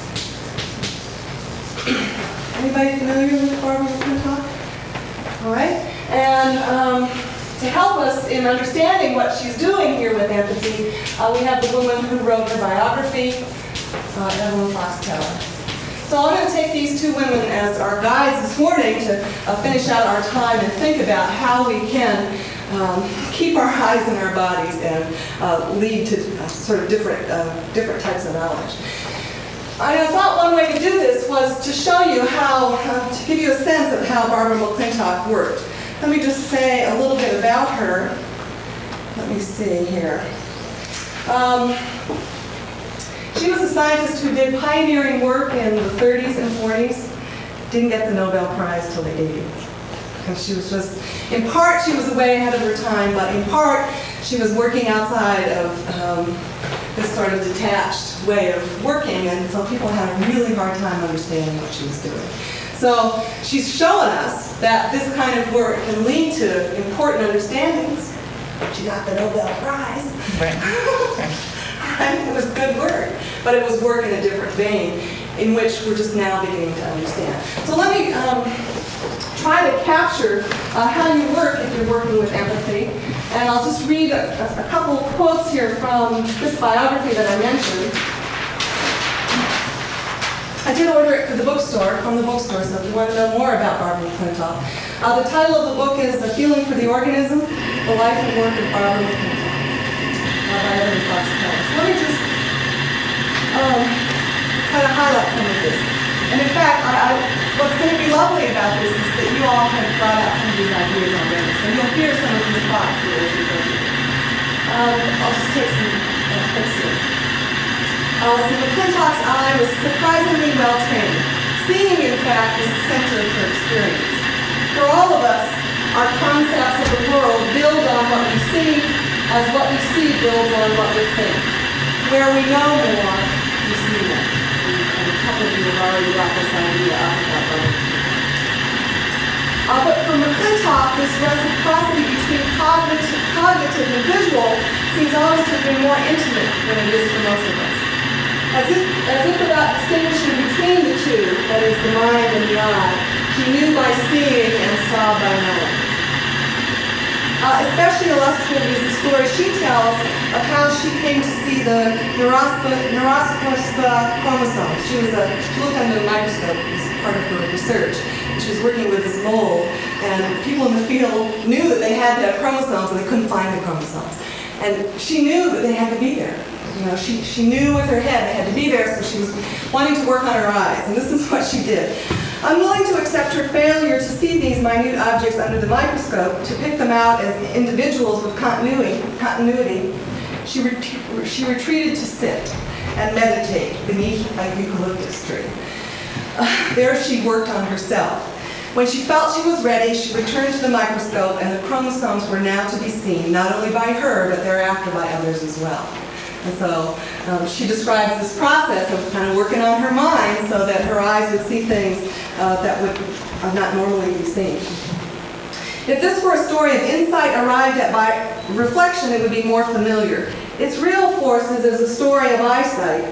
Anybody familiar with Barbara McClintock? All right. And um, to help us in understanding what she's doing here with empathy, uh, we have the woman who wrote her biography, uh, Evelyn Fox Keller. So I'm going to take these two women as our guides this morning to uh, finish out our time and think about how we can um, keep our eyes in our bodies and uh, lead to uh, sort of different, uh, different types of knowledge. I thought one way to do this was to show you how, uh, to give you a sense of how Barbara McClintock worked. Let me just say a little bit about her. Let me see here. Um, she was a scientist who did pioneering work in the thirties and forties. Didn't get the Nobel Prize till the eighties. Because she was just, in part she was way ahead of her time, but in part she was working outside of um, this sort of detached way of working, and so people had a really hard time understanding what she was doing. So she's showing us that this kind of work can lead to important understandings she got the Nobel Prize. Right. It was good work, but it was work in a different vein in which we're just now beginning to understand. So let me um, try to capture uh, how you work if you're working with empathy. And I'll just read a, a couple quotes here from this biography that I mentioned. I did order it for the bookstore, from the bookstore, so if you want to know more about Barbara McClintock. Uh, the title of the book is A Feeling for the Organism, The Life and Work of Barbara McClintock. By Evan Fox Kelly. So let me just um, kind of highlight some of this. And in fact, I, I, what's going to be lovely about this is that you all have brought out some of these ideas already. So you'll hear some of these thoughts here as we go through. Um, I'll just take some uh, clips here. Uh, so McClintock's eye was surprisingly well trained. Seeing, in fact, is the center of her experience. For all of us, our concepts of the world build on what we see, as what we see builds on what we think. Where we know more, we see more. And a couple of you have already got this idea up about that. Uh, but for McClintock, this reciprocity between cognitive, cognitive and visual seems always to have been more intimate than it is for most of us. As if, as if without distinguishing between the two, that is the mind and the eye, she knew by seeing and saw by knowing. Uh, especially illustrative is the story she tells of how she came to see the Neurospis uh, chromosome. She was a, she looked under the microscope as part of her research. She was working with this mold, and people in the field knew that they had to have chromosomes, and they couldn't find the chromosomes. And she knew that they had to be there. You know, she, she knew with her head they had to be there, so she was wanting to work on her eyes, and this is what she did. Unwilling to accept her failure to see these minute objects under the microscope, to pick them out as individuals with continuity, continuity she, ret she retreated to sit and meditate beneath a eucalyptus tree. Uh, there she worked on herself. When she felt she was ready, she returned to the microscope, and the chromosomes were now to be seen, not only by her, but thereafter by others as well. And so um, she describes this process of kind of working on her mind so that her eyes would see things uh, that would uh, not normally be seen. If this were a story of insight arrived at by reflection, it would be more familiar. Its real forces is a story of eyesight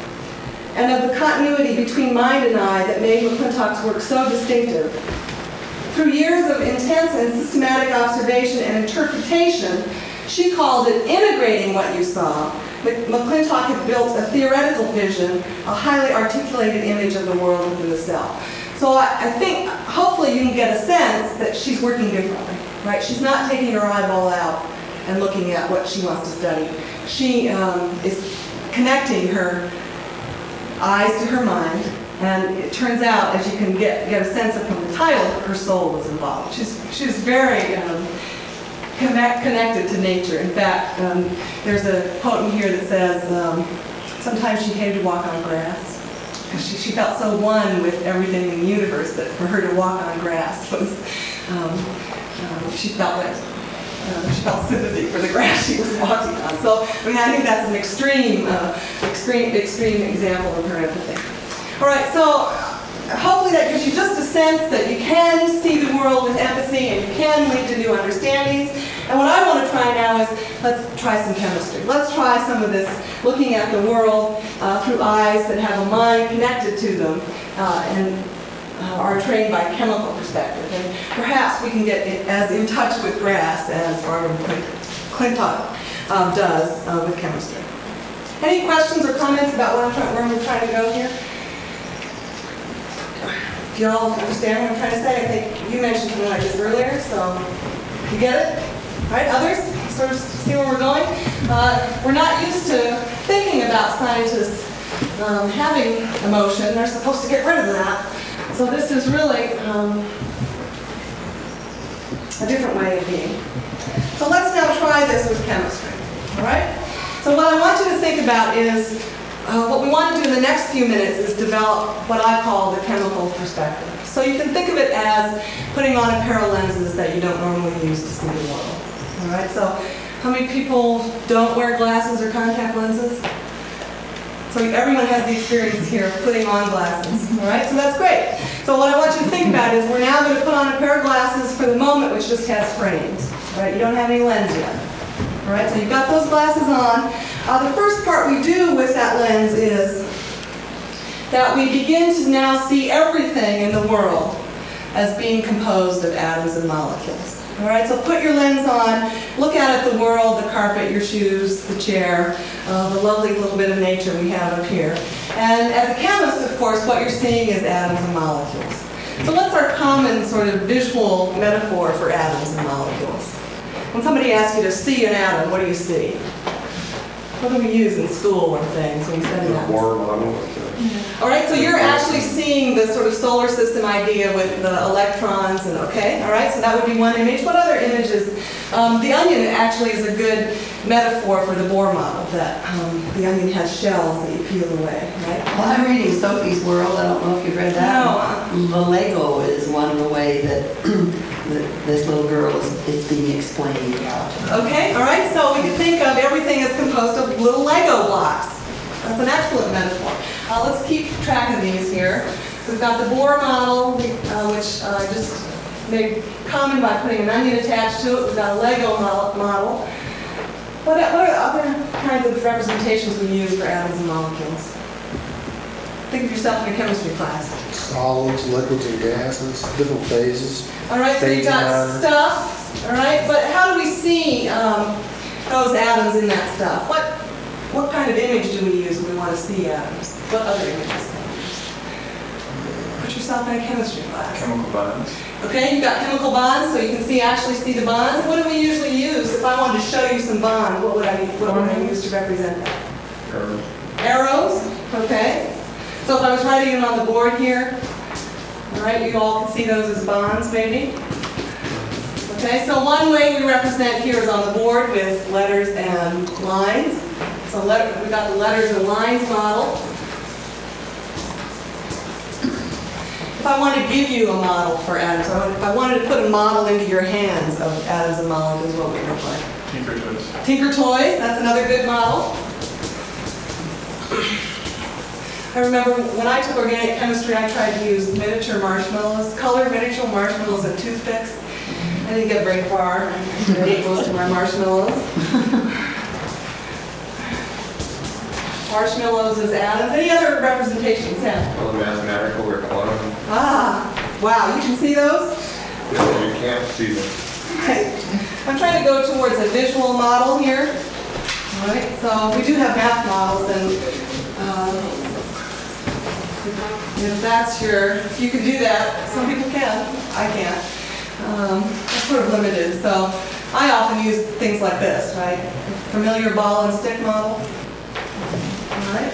and of the continuity between mind and eye that made McClintock's work so distinctive. Through years of intense and systematic observation and interpretation, she called it integrating what you saw. McClintock had built a theoretical vision, a highly articulated image of the world within the cell. So I, I think, hopefully you can get a sense that she's working differently, right? She's not taking her eyeball out and looking at what she wants to study. She um, is connecting her eyes to her mind, and it turns out, as you can get, get a sense of from the title, her soul was involved. She's, she's very um, Connect, connected to nature. In fact, um, there's a quote in here that says, um, sometimes she hated to walk on grass because she, she felt so one with everything in the universe that for her to walk on grass was, um, um, she felt like, uh, she felt sympathy for the grass she was walking on. So, I mean, I think that's an extreme, uh, extreme, extreme example of her empathy. All right, so hopefully that gives you just a sense that you can see the world with empathy and you can lead to new understandings. And what I want to try now is, let's try some chemistry. Let's try some of this looking at the world uh, through eyes that have a mind connected to them uh, and uh, are trained by a chemical perspective. And perhaps we can get as in touch with grass as Barbara McClintock um, does uh, with chemistry. Any questions or comments about what I'm trying, where I'm trying to go here? Do you all understand what I'm trying to say? I think you mentioned something like this earlier, so you get it? All right, others? Sort of see where we're going? Uh, we're not used to thinking about scientists um, having emotion. They're supposed to get rid of that. So this is really um, a different way of being. So let's now try this with chemistry, all right? So what I want you to think about is Uh, what we want to do in the next few minutes is develop what I call the chemical perspective. So you can think of it as putting on a pair of lenses that you don't normally use to see the world. All right, so how many people don't wear glasses or contact lenses? So everyone has the experience here of putting on glasses. All right, so that's great. So what I want you to think about is we're now going to put on a pair of glasses for the moment which just has frames. All right, you don't have any lens yet. All right, so you've got those glasses on. Uh, the first part we do with that lens is that we begin to now see everything in the world as being composed of atoms and molecules. All right, so put your lens on, look out at the world, the carpet, your shoes, the chair, uh, the lovely little bit of nature we have up here. And as a chemist, of course, what you're seeing is atoms and molecules. So what's our common sort of visual metaphor for atoms and molecules? When somebody asks you to see an atom, what do you see? What do we use in school and things when we study The atoms? Bohr model. All right, so you're actually seeing the sort of solar system idea with the electrons and, okay, all right, so that would be one image. What other images? Um, the onion actually is a good metaphor for the Bohr model, that um, the onion has shells that you peel away, right? Well, I'm reading Sophie's World. I don't know if you've read that. No. The Lego is one of the way that that this little girl is, is being explained about. Okay, all right, so we can think of everything as composed of little Lego blocks. That's an excellent metaphor. Uh, let's keep track of these here. We've got the Bohr model, uh, which I uh, just made common by putting an onion attached to it. We've got a Lego model. What, what are other kinds of representations we use for atoms and molecules? Think of yourself in a chemistry class. Solids, liquids, and gases, different phases. All right, so you've got Phase matter. stuff, all right, but how do we see um, those atoms in that stuff? What, what kind of image do we use when we want to see atoms? What other images can we use? Put yourself in a chemistry class. Chemical bonds. Okay, you've got chemical bonds, so you can see actually see the bonds. What do we usually use? If I wanted to show you some bonds, what would I, what would I use to represent that? Arrows. Arrows, okay. So if I was writing them on the board here, all right, you all can see those as bonds, maybe. Okay, so one way we represent here is on the board with letters and lines. So let, we got the letters and lines model. If I want to give you a model for atoms, or if I wanted to put a model into your hands of atoms and molecules, what would it look like? Tinker Toys. Tinker Toys, that's another good model. I remember when I took organic chemistry, I tried to use miniature marshmallows, colored miniature marshmallows and toothpicks. I didn't get very far. I ate most of my marshmallows. Marshmallows as atoms. Any other representations? Yeah. Well, mathematical or quantum. Ah, wow, you can see those? No, you can't see them. Okay. I'm trying to go towards a visual model here. All right, so we do have math models, and um, if that's your, if you can do that, some people can, I can't. Um, it's sort of limited, so I often use things like this, right? Familiar ball and stick model. All right.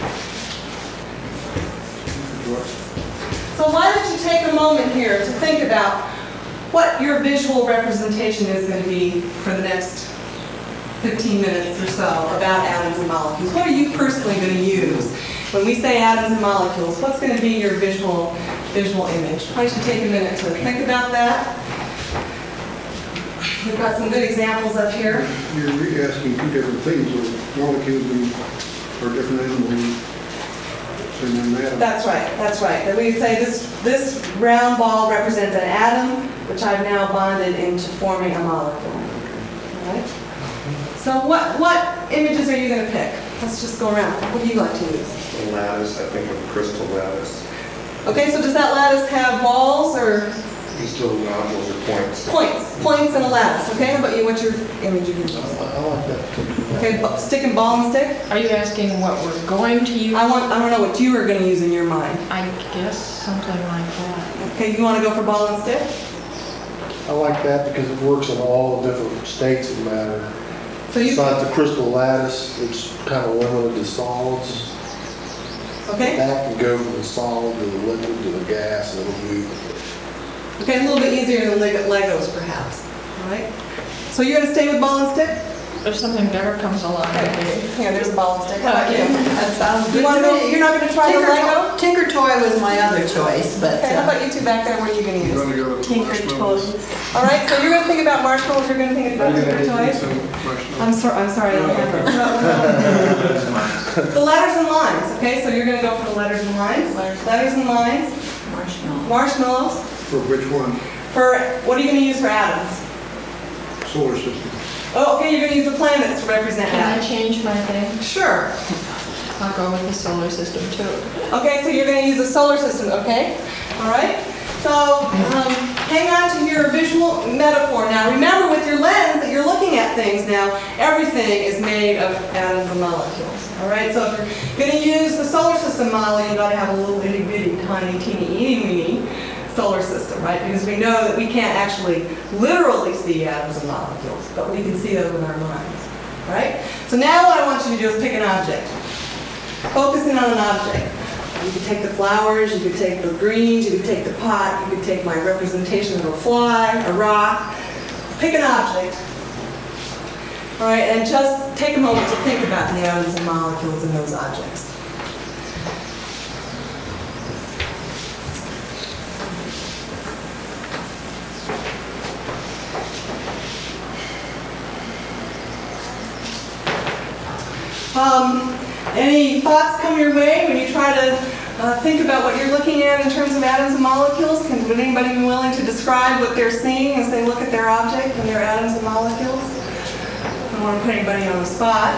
So why don't you take a moment here to think about what your visual representation is going to be for the next fifteen minutes or so about atoms and molecules. What are you personally going to use? When we say atoms and molecules, what's going to be your visual visual image? Why don't you take a minute to think about that? We've got some good examples up here. You're really asking two different things, of molecules and, or different animals and an atom. That's right, that's right. That we say this, this round ball represents an atom, which I've now bonded into forming a molecule. All right? So what, what images are you going to pick? Let's just go around. What do you like to use? A lattice, I think of a crystal lattice. Okay, so does that lattice have walls or These little nodules or points. points? Points and a lattice. Okay, how about you? What's your image you use? I like that. Okay, bu- stick and ball and stick? Are you asking what we're going to use? I want, I don't know what you are going to use in your mind. I guess something like that. Okay, you want to go for ball and stick? I like that because it works in all the different states of matter. So you, Besides the crystal lattice, it's kind of limited to solids. okay? That can go from the solid to the liquid to the gas, and it'll move. Okay, a little bit easier than Leg- Legos, perhaps. All right. So you're going to stay with ball and stick? If something better comes along, Okay. Here, there's a ball and stick. How about you? That sounds good You want to to go? me. You're not going to try the Tinker Lego? Toy- Tinker Toy was my other choice, but Okay. How uh, about you two back there? What are you going to You're use? gonna go with Tinker marshmallows. Toys. All right. So you're going to think about marshmallows. You're going to think about Tinker Toys. I'm sorry. I'm sorry. I don't remember. The letters and lines. Okay. So you're going to go for the letters and lines. Letters and lines. Marshmallow. Marshmallows. For which one? For what are you going to use for atoms? Solar system. Oh, okay, you're gonna use the planets to represent Can I atoms. change my thing? Sure. I'll go with the solar system too. Okay, so you're going to use the solar system, okay? All right? So um, hang on to your visual metaphor. Now remember, with your lens that you're looking at things now, everything is made of atoms and molecules. All right? So if you're going to use the solar system model, you've got to have a little itty bitty, tiny, teeny, eeny, weeny solar system, right? Because we know that we can't actually literally see atoms and molecules, but we can see them in our minds. Right? So now what I want you to do is pick an object. Focus in on an object. You could take the flowers, you could take the greens, you could take the pot, you could take my representation of a fly, a rock. Pick an object. All right, and just take a moment to think about the atoms and molecules in those objects. Um, any thoughts come your way when you try to uh, think about what you're looking at in terms of atoms and molecules? Can, would anybody be willing to describe what they're seeing as they look at their object and their atoms and molecules? I don't want to put anybody on the spot.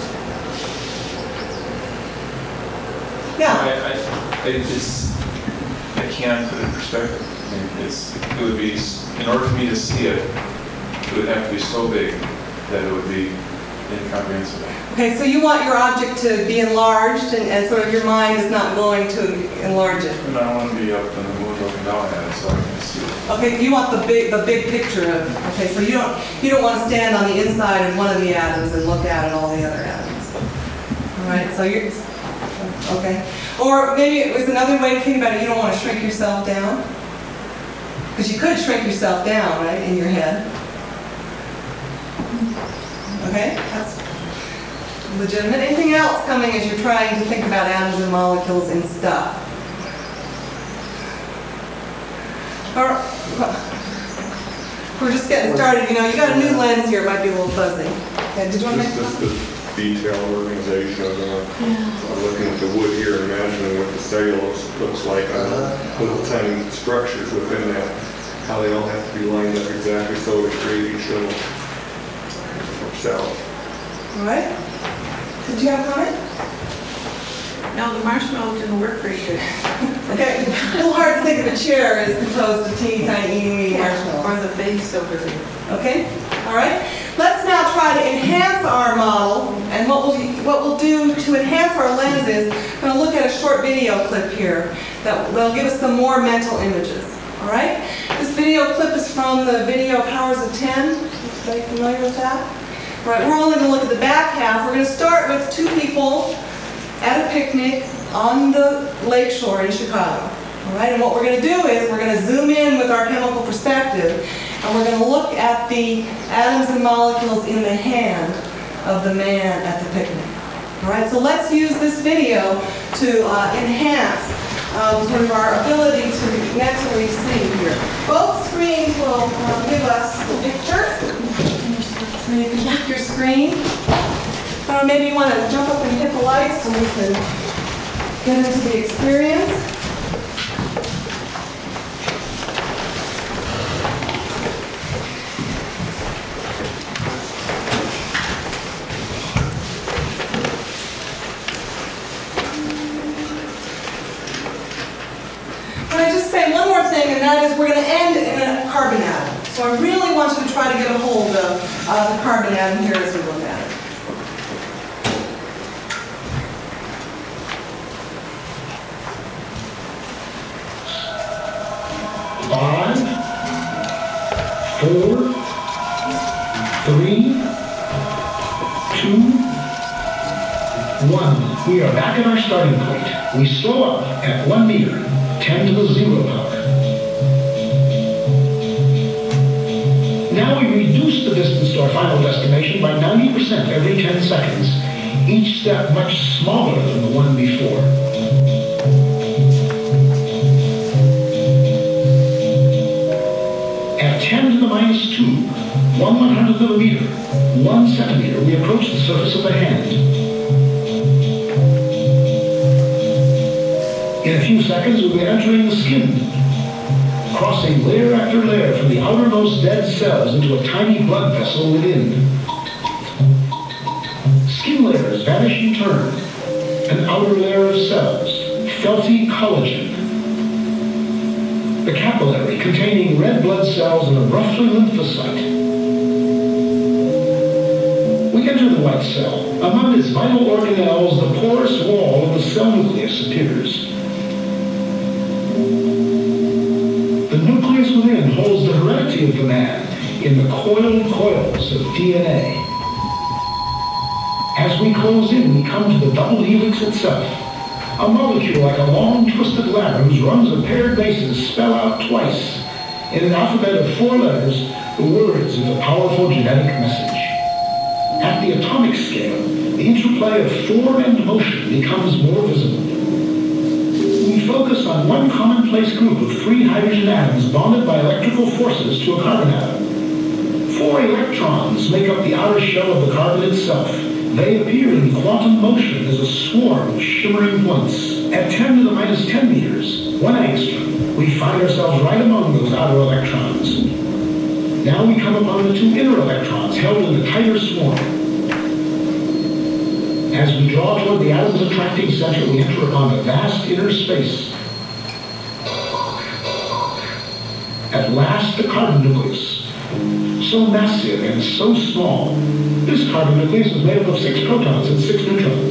Yeah. I, I, I just, I can't put it in perspective. I mean, it's, it would be, in order for me to see it, it would have to be so big that it would be incomprehensible. Okay, so you want your object to be enlarged, and, and sort of your mind is not going to enlarge it. And I want to be up in the moon looking down at it so I can see it. Okay, you want the big, the big picture of. Okay, so you don't, you don't want to stand on the inside of one of the atoms and look out at all the other atoms. All right, so you're. Okay, or maybe it was another way to think about it. You don't want to shrink yourself down, because you could shrink yourself down, right, in your head. Okay, that's legitimate. Anything else coming as you're trying to think about atoms and molecules and stuff? Or, we're just getting started. You know, you got a new lens here. It might be a little fuzzy. Okay, did you want to make a Just, comment? just the detailed organization of them. I'm looking at the wood here and imagining what the cellulose looks like on the little tiny structures within that, how they all have to be lined up exactly so to create each little cell. All right. Did you have a comment? No, the marshmallow didn't work very good. Okay. A little hard to think of a chair as composed of teeny tiny, eeny, weeny marshmallows. Or the base over there. Okay? All right? Let's now try to enhance our model, and what we'll, what we'll do to enhance our lens is, I'm going to look at a short video clip here that will give us some more mental images. All right? This video clip is from the video Powers of ten. Are you familiar with that? All right, we're only going to look at the back half. We're going to start with two people at a picnic on the lake shore in Chicago. All right, and what we're going to do is we're going to zoom in with our chemical perspective, and we're going to look at the atoms and molecules in the hand of the man at the picnic. All right, so let's use this video to uh, enhance um, sort of our ability to mentally see here. Both screens will uh, give us the picture. So you can pick your screen. Or maybe you want to jump up and hit the lights so we can get into the experience. Can I just say one more thing, and that is we're going to end in a carbon atom. So I really want you to try to get a hold of uh, the carbon atom here as we look at it. Five, four, three, two, one. We are back at our starting point. We slow up at one meter, ten to the zero power. Now we reduce the distance to our final destination by ninety percent every ten seconds, each step much smaller than the one before. At ten to the minus two, one one hundredth of a meter, one centimeter, we approach the surface of the hand. In a few seconds, we'll be entering the skin. crossing layer after layer from the outermost dead cells into a tiny blood vessel within. Skin layers vanish in turn. An outer layer of cells, felty collagen. The capillary containing red blood cells and a roughly lymphocyte. We enter the white cell. Among its vital organelles, the porous wall of the cell nucleus appears. The nucleus within holds the heredity of the man in the coiled coils of D N A. As we close in, we come to the double helix itself, a molecule like a long twisted ladder whose rungs of paired bases spell out twice, in an alphabet of four letters, the words of the powerful genetic message. At the atomic scale, the interplay of form and motion becomes more visible. We focus on one commonplace group of three hydrogen atoms bonded by electrical forces to a carbon atom. Four electrons make up the outer shell of the carbon itself. They appear in quantum motion as a swarm of shimmering points. At ten to the minus ten meters, one angstrom, we find ourselves right among those outer electrons. Now we come upon the two inner electrons held in a tighter swarm. As we draw toward the atom's attracting center, we enter upon a vast inner space. At last, the carbon nucleus. So massive and so small. This carbon nucleus is made up of six protons and six neutrons.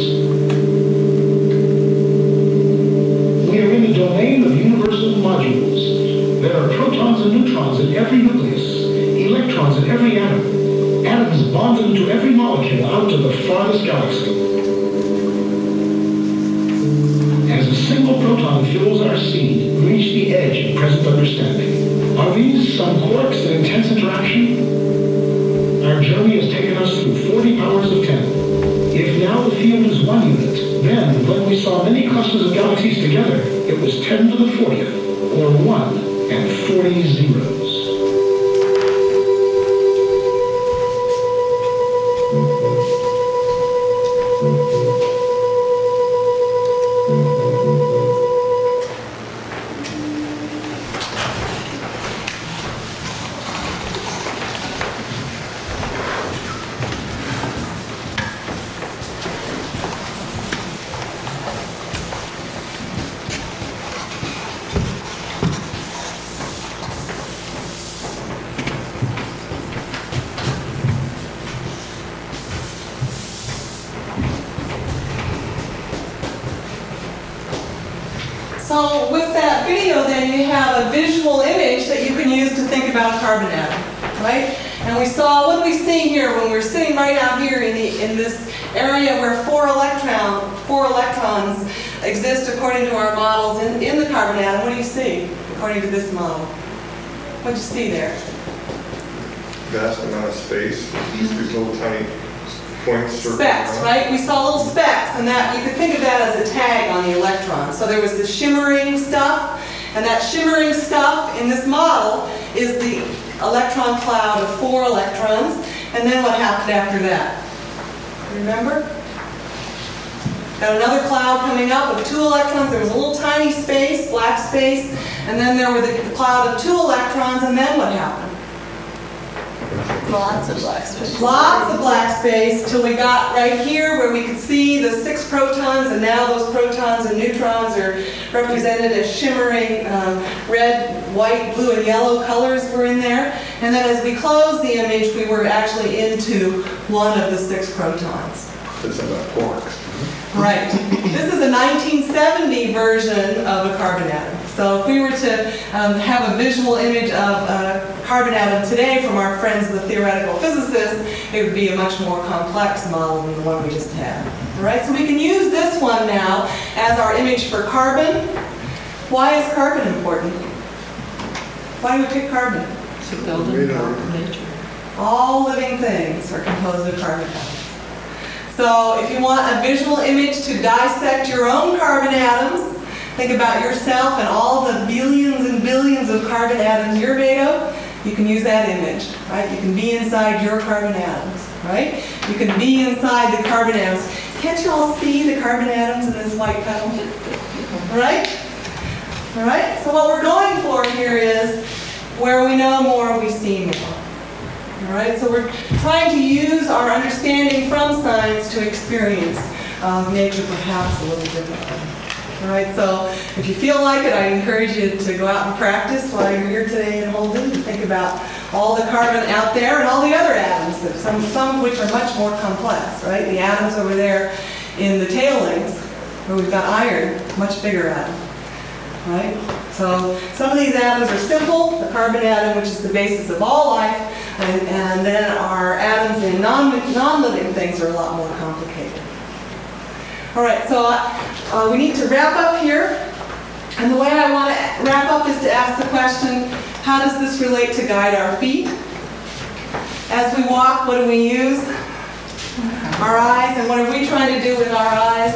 We are in the domain of universal modules. There are protons and neutrons in every nucleus, electrons in every atom, atoms bonded into every molecule out to the farthest galaxy. As a single proton fills our scene, we reach the edge of present understanding. Are these some quarks in intense interaction? Our journey has taken us through forty powers of ten. If now the field is one unit, then when we saw many clusters of galaxies together, it was ten to the fortieth, or one and forty zeros. So with that video, then, you have a visual image that you can use to think about a carbon atom, right? And we saw, what do we see here when we're sitting right out here in, the, in this area where four, electron, four electrons exist according to our models in, in the carbon atom? What do you see according to this model? What do you see there? Vast amount of space, these little tiny points. Specks, right? We saw little specks, and that you could think of that as a tag on the electron. So there was the shimmering stuff, and that shimmering stuff in this model is the electron cloud of four electrons. And then what happened after that? Remember? Got another cloud coming up of two electrons. There was a little tiny space, black space, and then there were the cloud of two electrons, and then what happened? Lots of black space. Lots of black space till we got right here where we could see the six protons, and now those protons and neutrons are represented as shimmering um, red, white, blue, and yellow colors were in there. And then as we closed the image, we were actually into one of the six protons. It's about quarks. Right. This is a nineteen seventy version of a carbon atom. So if we were to um, have a visual image of a carbon atom today from our friends, the theoretical physicists, it would be a much more complex model than the one we just had. All right, so we can use this one now as our image for carbon. Why is carbon important? Why do we pick carbon? To build and form nature. All living things are composed of carbon atoms. So if you want a visual image to dissect your own carbon atoms, think about yourself and all the billions and billions of carbon atoms you're made of, you can use that image, right? You can be inside your carbon atoms, right? You can be inside the carbon atoms. Can't you all see the carbon atoms in this white petal? Right? All right, so what we're going for here is where we know more, we see more. All right, so we're trying to use our understanding from science to experience um, nature perhaps a little differently. All right, so if you feel like it, I encourage you to go out and practice while you're here today in Holden, to think about all the carbon out there and all the other atoms, that some, some of which are much more complex, right? The atoms over there in the tailings, where we've got iron, much bigger atom, right? So some of these atoms are simple, the carbon atom, which is the basis of all life, and, and then our atoms in non, non-living things are a lot more complicated. All right, so uh, we need to wrap up here. And the way I want to wrap up is to ask the question, how does this relate to guide our feet? As we walk, what do we use? Our eyes. And what are we trying to do with our eyes?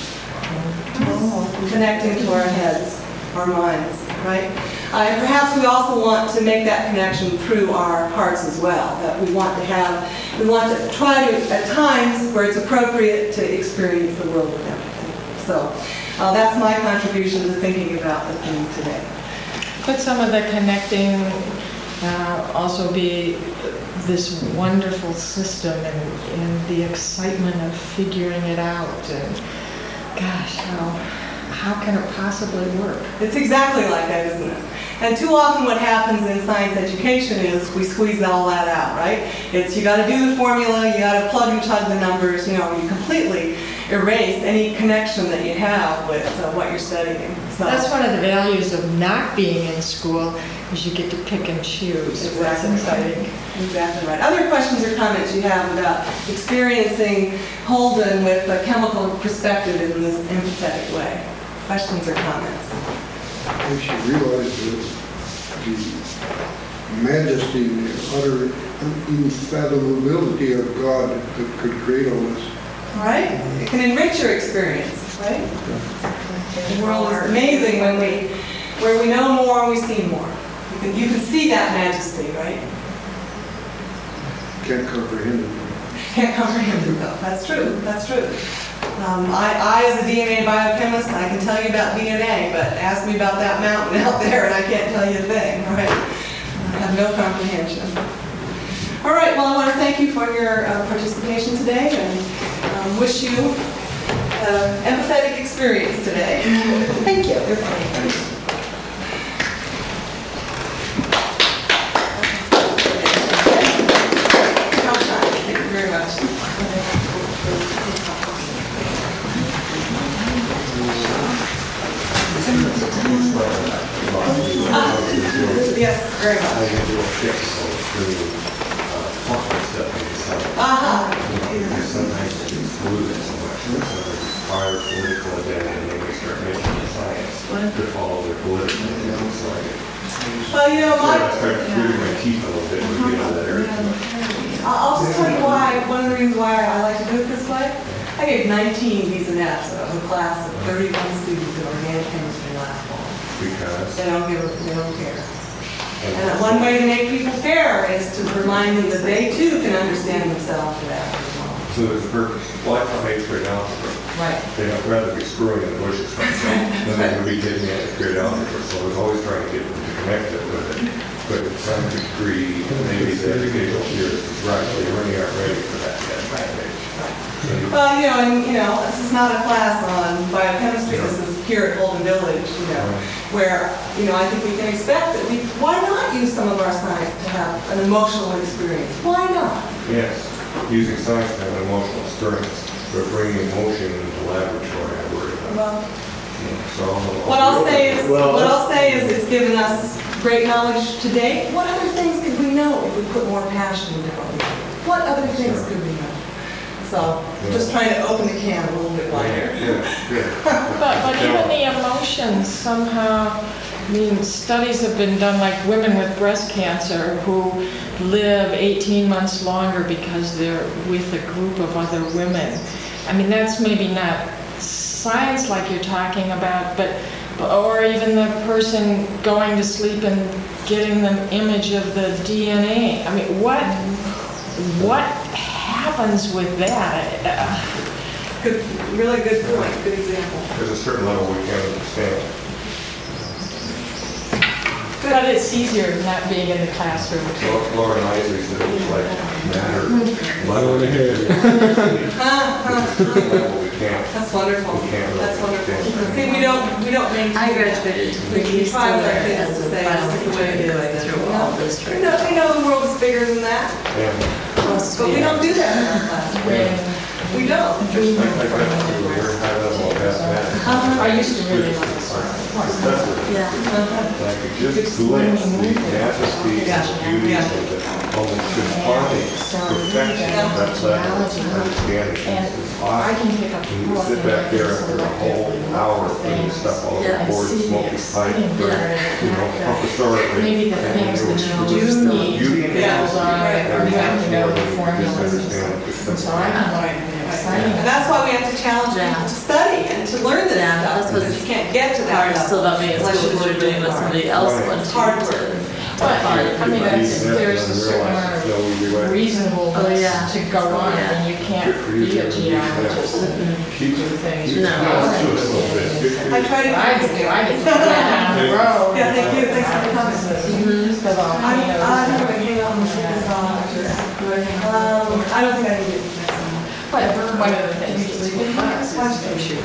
Connecting to our heads, our minds, right? Uh, and perhaps we also want to make that connection through our hearts as well, that we want to have, we want to try to, at times where it's appropriate, to experience the world with everything. So uh, that's my contribution to thinking about the theme today. Could some of the connecting uh, also be this wonderful system and, and the excitement of figuring it out? And gosh, how, how can it possibly work? It's exactly like that, isn't it? And too often what happens in science education is we squeeze all that out, right? It's you got to do the formula, you got to plug and chug the numbers, you know, you completely erase any connection that you have with uh, what you're studying. So that's one of the values of not being in school, is you get to pick and choose. Exactly. That's exciting. Exactly right. Other questions or comments you have about experiencing Holden with a chemical perspective in this empathetic way? Questions or comments? I should realize that the majesty and the utter unfathomability of God that could create all this. All right? It can enrich your experience, right? The world is amazing when we, where we know more, we see more. You can, you can see that majesty, right? Can't comprehend it. Can't comprehend it, though. That's true. That's true. Um, I, I, as a D N A biochemist, I can tell you about D N A, but ask me about that mountain out there, and I can't tell you a thing, right? I have no comprehension. All right, well, I want to thank you for your uh, participation today, and um, wish you an empathetic experience today. Thank you. Thank you very much. Ah, yes, very much. Uh-huh. Sometimes it's exclude it so much, so there's prior political agenda, and then we start making the science to follow their political agenda. So well, you know, my... I start gritting my teeth a little bit when we get out of that area. I'll just tell you why, one of the reasons why I like to do it this way. I gave nineteen B's and F's of a class of thirty-one students in organic chemistry last fall. Because? They don't give a, they don't care. And one way to make people care is to remind them that they too can understand themselves without as well. So there's a purpose. Well, I taught eighth grade algebra. Right. They'd rather be screwing in the bushes than they would be getting at grade algebra. So I was always trying to get them to connect it with it. But to some degree, maybe the educational theorist is right. They really aren't ready for that yet. Right. Well, you know, and you know, this is not a class on biochemistry. This is here at Holden Village, you know, where you know I think we can expect that we. Why not use some of our science to have an emotional experience? Why not? Yes, using science to have an emotional experience, but bringing emotion into the laboratory, I worry about. Well, so what I'll say is, well, what I'll say is, it's given us great knowledge to date. What other things could we know if we put more passion into what we do? What other things could we know? So, just trying to open the can a little bit wider. but, but even the emotions somehow, I mean, studies have been done like women with breast cancer who live eighteen months longer because they're with a group of other women. I mean, that's maybe not science like you're talking about, but, or even the person going to sleep and getting the image of the D N A. I mean, what, what happens with that? Good, really good point, good example. There's a certain level we can't understand. But it's easier not being in the classroom. Laura Isley said it was like matter. I don't want to hear it. We can't. That's wonderful. We can't. That's wonderful. See, we don't, we don't maintain. I graduated We we try with our kids as to a say, final this is the way it teacher is. through all this. We know, we know the world is bigger than that, Yeah. but we don't do that in our class. We don't. I I got to a very high level of mathematics. I used to really like this. Professor, Yeah. I could just glimpse the majesty and the beauty of it, almost conforming perfection, that level of understanding is I awesome. can pick up. And you sit back there after a whole hour putting stuff all over the board, smoking pipe, for, you know, professorially. Maybe the and things it that was- you it do was the need beauty and to build majesty on, of or you have to know the everything more than you just formulas. understand it, just So I can learn exciting. And that's why we have to challenge Yeah. people to study and to learn this Yeah, stuff, that's what's because you can't get to that Hard level. still about me, it's unless what you're we're doing with somebody else. Right. when It's she- hard work. But, I mean, that's, there's a certain amount No, we do of it. reasonableness Oh, yeah. to go on, Yeah. and you can't Good for you, be a Jeremy. geologist and Keep- do things. keep- No. let's do it a little bit. Good for I you. try to. I just do, I just go down the road. Yeah, thank you, thanks for the comments. Because I'll, I, you know. I don't hang out and shit this off. Um, I don't think I need it next time. But one of the things is we can Watch the shoot.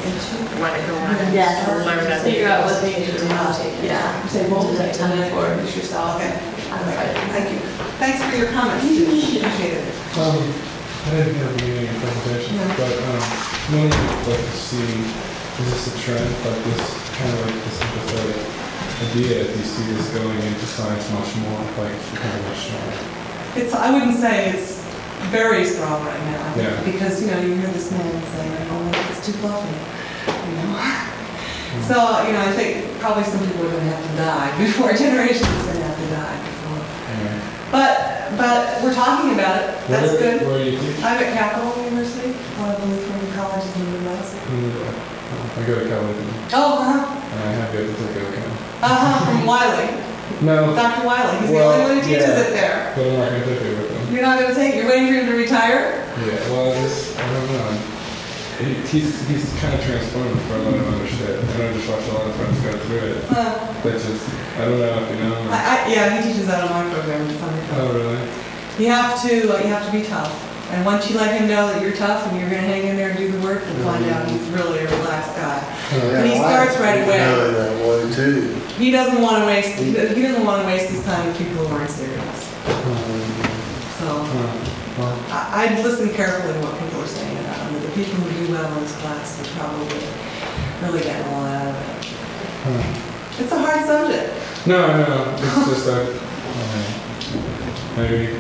Yeah, learn how to figure out what they need to do. Yeah. Say both Do that and time then for it. introduce yourself. Okay. All right. Thank you. Thanks for your comments. Appreciate it. Um, I didn't have a meeting or presentation, Yeah. but, um, one of the, like, to see, is this a trend, like this, kind of like this empathetic idea, do you see this going into science much more, like, kind of much more? It's, I wouldn't say it's very strong right now. Yeah. Because, you know, you hear this man saying, oh, it's too fluffy, you know? Mm. So, you know, I think probably some people are gonna have to die before, generations are gonna have to die before. Yeah. But, but we're talking about it, that's Where- good. Where do you teach? I'm at Capital University, one of the Lutheran colleges in the U S. I go to college, and Oh, uh-huh, I have to take a account. uh-huh, from Wiley, No, Doctor Wiley, he's the Well, only one who teaches yeah. it there. but I'm not gonna take it with them. You're not gonna take, you're waiting for him to retire? Yeah, well, I just, I don't know. He, he's, he's kind of transformed for a lot of other shit. And I just watched a lot of friends go through it. Uh, But just, I don't know if you know. Or, I, I, yeah, he teaches that on my program in summer. oh, really? You have to, uh, you have to be tough. And once you let him know that you're tough and you're gonna hang in there and do the work, you'll find out he's really a relaxed guy. And he starts right away. that way too. He doesn't wanna waste, he doesn't he doesn't wanna waste his time with people who aren't serious. So, Well, I, I'd listen carefully to what people are saying about him. The people who do well in this class are probably really getting a lot out of it. huh. It's a hard subject. No, I know. It's just that, uh, maybe.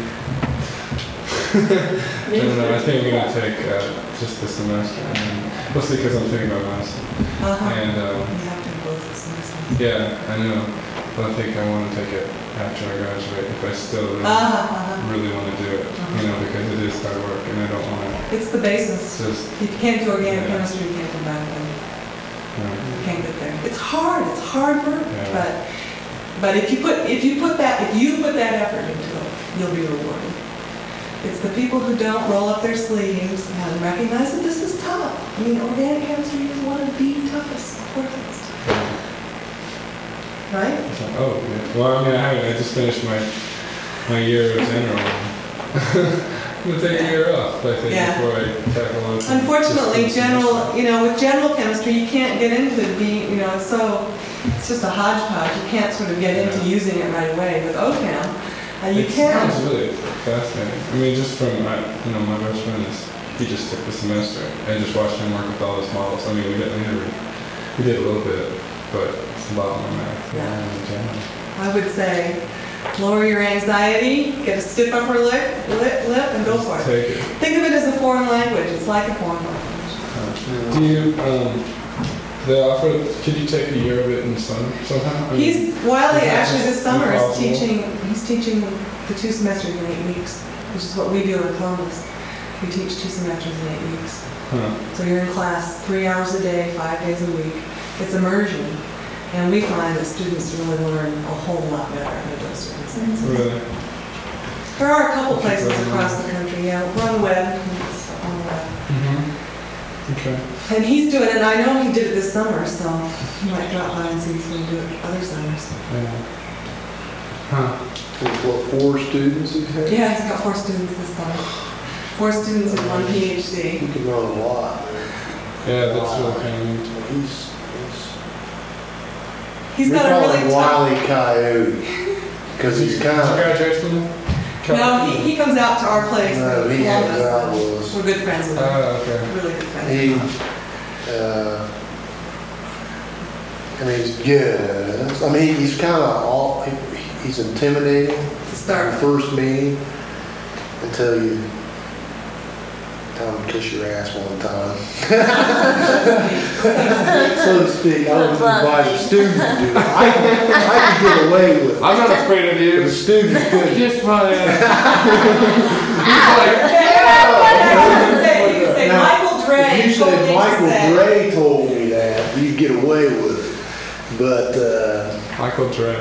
I don't know. I think I'm gonna take uh, just the semester, and mostly because I'm thinking about medicine. Uh-huh. And um, You have to have both semesters. yeah, I know. But I think I want to take it after I graduate if I still really, Uh-huh, uh-huh. really want to do it. You know, because it is hard work, and I don't want to It's the basis. just. If you can't do organic Yeah. chemistry, you can't go back there. You know, You can't get there. It's hard, it's hard work, Yeah. but, but if you put, if you put that, if you put that effort into it, you'll be rewarded. It's the people who don't roll up their sleeves and recognize that this is tough. I mean, organic chemistry is one of the toughest courses. Right? It's like, oh, yeah. Well, I mean, I haven't. I just finished my my year of general. I'm gonna take a year off, I think, Yeah. before I tackle on. Unfortunately, general, you know, with general chemistry, you can't get into it being, you know, it's so, it's just a hodgepodge. You can't sort of get into using it right away. With O CHEM, uh, you It can. sounds really fascinating. I mean, just from my, you know, my best friend is, he just took the semester and just watched him work with all his models. I mean, we did, we never, we did a little bit, but it's a lot more math. Yeah. in general. I would say, lower your anxiety, get a stiff upper lip, lip, lip, and go for it. Take it. Think of it as a foreign language. It's like a foreign language. Uh, Do you, um, they offer, could you take a year of it in the summer somehow? I mean, He's, Wiley is that actually this summer is impossible? teaching, he's teaching the two semesters in eight weeks, which is what we do in Columbus. We teach two semesters in eight weeks. Huh. So you're in class three hours a day, five days a week. It's immersion. And we find that students really learn a whole lot better under those circumstances. Really? There are a couple places across the country, yeah, we're on the web, it's on the web. Mm-hmm. Okay. And he's doing it, and I know he did it this summer, so you might drop by and see if he can do it other summers. Yeah. Huh. With what, four students he's had? Yeah, he's got four students this summer. Four students and one PhD. He can learn a lot. Yeah, that's really kind of neat. He's, he's, He's we got a call really him tough- Wile E. Coyote, because he's kind Did you of, graduate from there? No, he, he comes out to our place. no, he and hangs helps out us. with us. We're good friends with him. Oh, okay. Really good friends. He, uh, I mean, he's good. I mean, he's kind of all, he- he's intimidating. To start. The first meeting, until you tell him to kiss your ass one time. So to speak, I would advise a student to do that. I can, I can get away with it. I'm not afraid of you. But a student could. Kiss my ass. Say, you say Now, Michael Dre. If you told me said to Michael say. Dre told me that, you'd get away with it. But, uh, Michael Dre.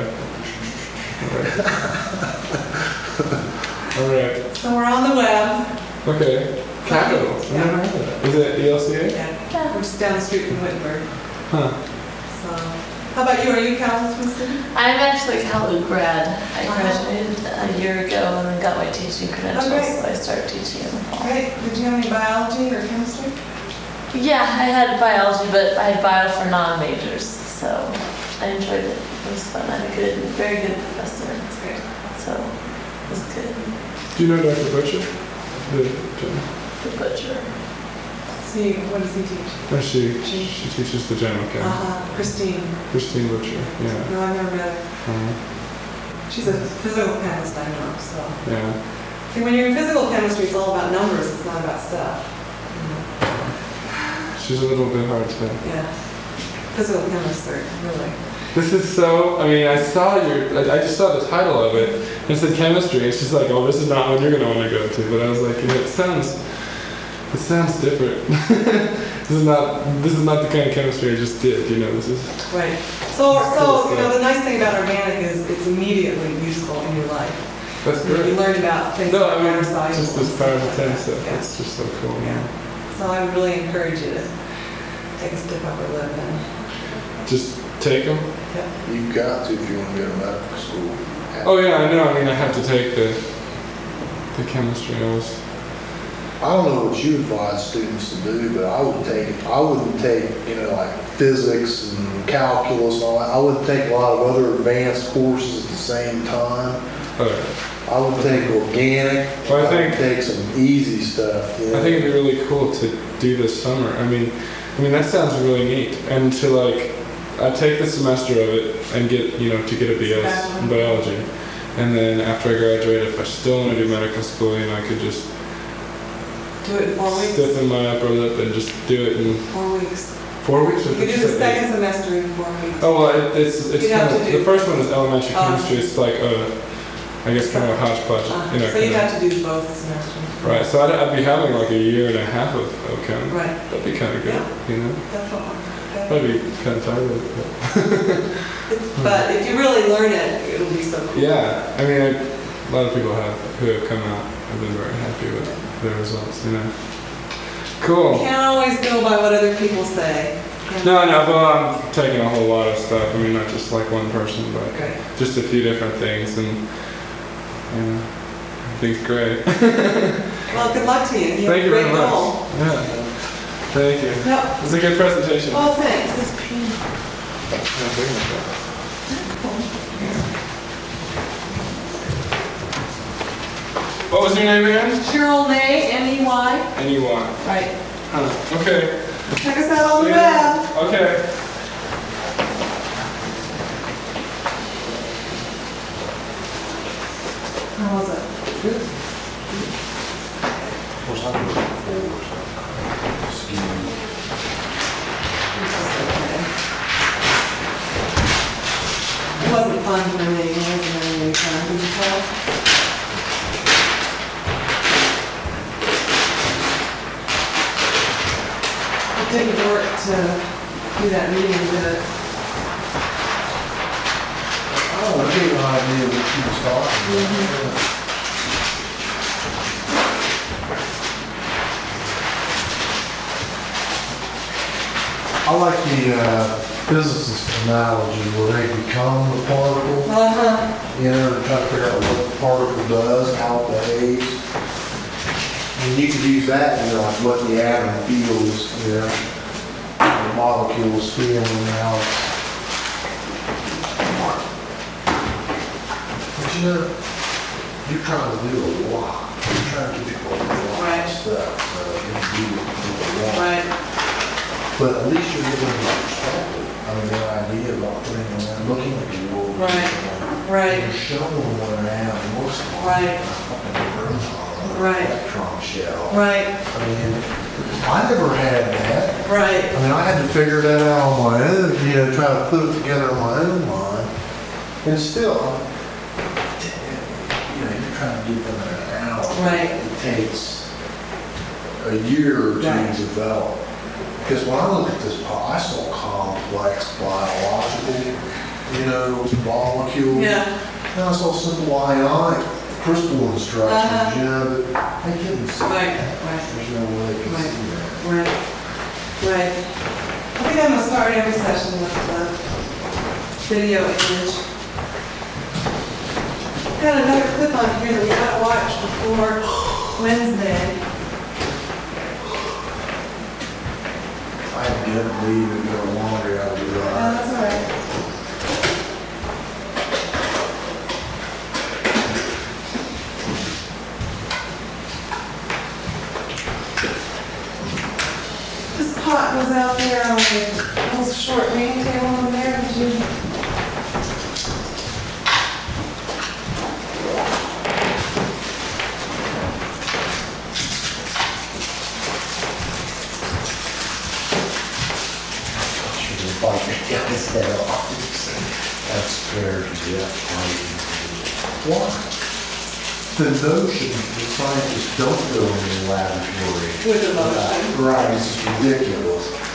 All right. So we're on the web. Okay. Capital. I've never heard of that. Is it E L C A? Yeah, we're just down the street from Wittenberg. Huh. So, how about you? Are you a Calhoun student? I'm actually a Calhoun grad. I Uh-huh. graduated a year ago and then got my teaching credentials, great. so I started teaching in the fall. Great. Did you have any biology or chemistry? Yeah, I had biology, but I had bio for non-majors, so I enjoyed it. It was fun. I had a good, very good professor. That's great. So it was good. Do you know Doctor Butcher? The, gen- The butcher. See, what does he teach? or she, she teaches the general chem. Uh-huh, Christine. Christine Butcher. Yeah. No, I've never met her. Uh, She's a physical chemist, I know, so. yeah. See, when you're in physical chemistry, it's all about numbers, it's not about stuff. She's a little bit hard to. Yeah. Physical chemists are really. This is so, I mean, I saw your, I I just saw the title of it. It said chemistry. It's just like, oh, this is not one you're going to want to go to. But I was like, you know, it sounds, it sounds different. This is not, this is not the kind of chemistry I just did, you know, this is. Right. So, Cool so you know, stuff. the nice thing about organic is it's immediately useful in your life. That's You- great. You learn about things No, like I mean, water soluble. just this powerful ten stuff. Yeah. That's just so cool. Yeah. So I would really encourage you to take a step up or lip and. Just take them. you've got to if you want to go to medical school. Oh yeah, I know. I mean, I have to take the the chemistry. I was. I don't know what you advise students to do, but I would take, I wouldn't take, you know, like physics and calculus and all that. I wouldn't take a lot of other advanced courses at the same time. Uh, I would take organic. Well, I I would think- take some easy stuff. You know? I think it'd be really cool to do this summer. I mean, I mean that sounds really neat. And to like, I take the semester of it and get, you know, to get a B S in biology. And then after I graduate, if I still want to do medical school, you know, I could just Do it in four weeks. stiffen my upper lip and just do it in Four weeks. four weeks. Or You could do just the like eight? second semester in four weeks. Oh well, it, it's it's You'd kind have of to do- the first one is elementary Oh. chemistry. It's like a, I guess kind of a hodgepodge. Uh-huh. You know, So you'd kind have to do both semesters. of, right. So I'd, I'd be having like a year and a half of of chem. Right. That'd be kind of good. Yeah. You know, Definitely. I'd be kind of tired of it. But But if you really learn it, it'll be so cool. yeah, I mean, I, a lot of people have who have come out have been very happy with their results. You know, You cool. can't always go by what other people say. No, no, but I'm taking a whole lot of stuff. I mean, not just like one person, but Okay. just a few different things, and you know, I think it's great. Well, good luck to you. You have Thank a you great very much. goal. Yeah. Thank you. Yep. It was a good presentation. Oh, thanks. What was your name again? Cheryl Ney, N E Y. N E Y. Right. Huh. Okay. Check us out on the See web. you. Okay. How was it? Good. Of course, I'm looking forward to skiing. It wasn't fun for me. It wasn't any fun. Did you tell? It didn't work to do that meeting, did it? Oh, I get an idea what she was talking about. I like the uh, physicist analogy where they become the particle. Uh-huh. you know, to try to figure out what the particle does, how it behaves. And you could use that, you know, like what the atom feels, you know, the molecules feel and how it's. But you know, you're trying to do a lot. You're trying to do a lot of stuff, so you can do a lot. Right. But at least you're giving them a perspective. I mean, the idea about putting them in, looking at the world. Right. Right. You're showing them what an atom looks like. Right. Right. Electron shell. Right. I mean, I never had that. Right. I mean, I had to figure that out on my own, you know, try to put it together in my own mind. And still, you know, you're trying to give them an hour. Right. It takes a year or two Right. to develop. Because when I look at this, I saw complex biological, you know, molecules. Yeah. And I saw simple ionic crystalline structures, Uh-huh. you know, that they couldn't see. Right. that. Right. There's no way they could Right. see that. Right. Right. I think I'm gonna start every session with the video image. Got another clip on here that we gotta watch before Wednesday. I didn't leave and go laundry out of the Oh, dryer. that's all right. This pot was out there on the little short main table over there. Did you? Should bite the guy's head off. That's scared to death. Why? The notion that scientists don't go into the laboratory. With emotion. Right, it's ridiculous.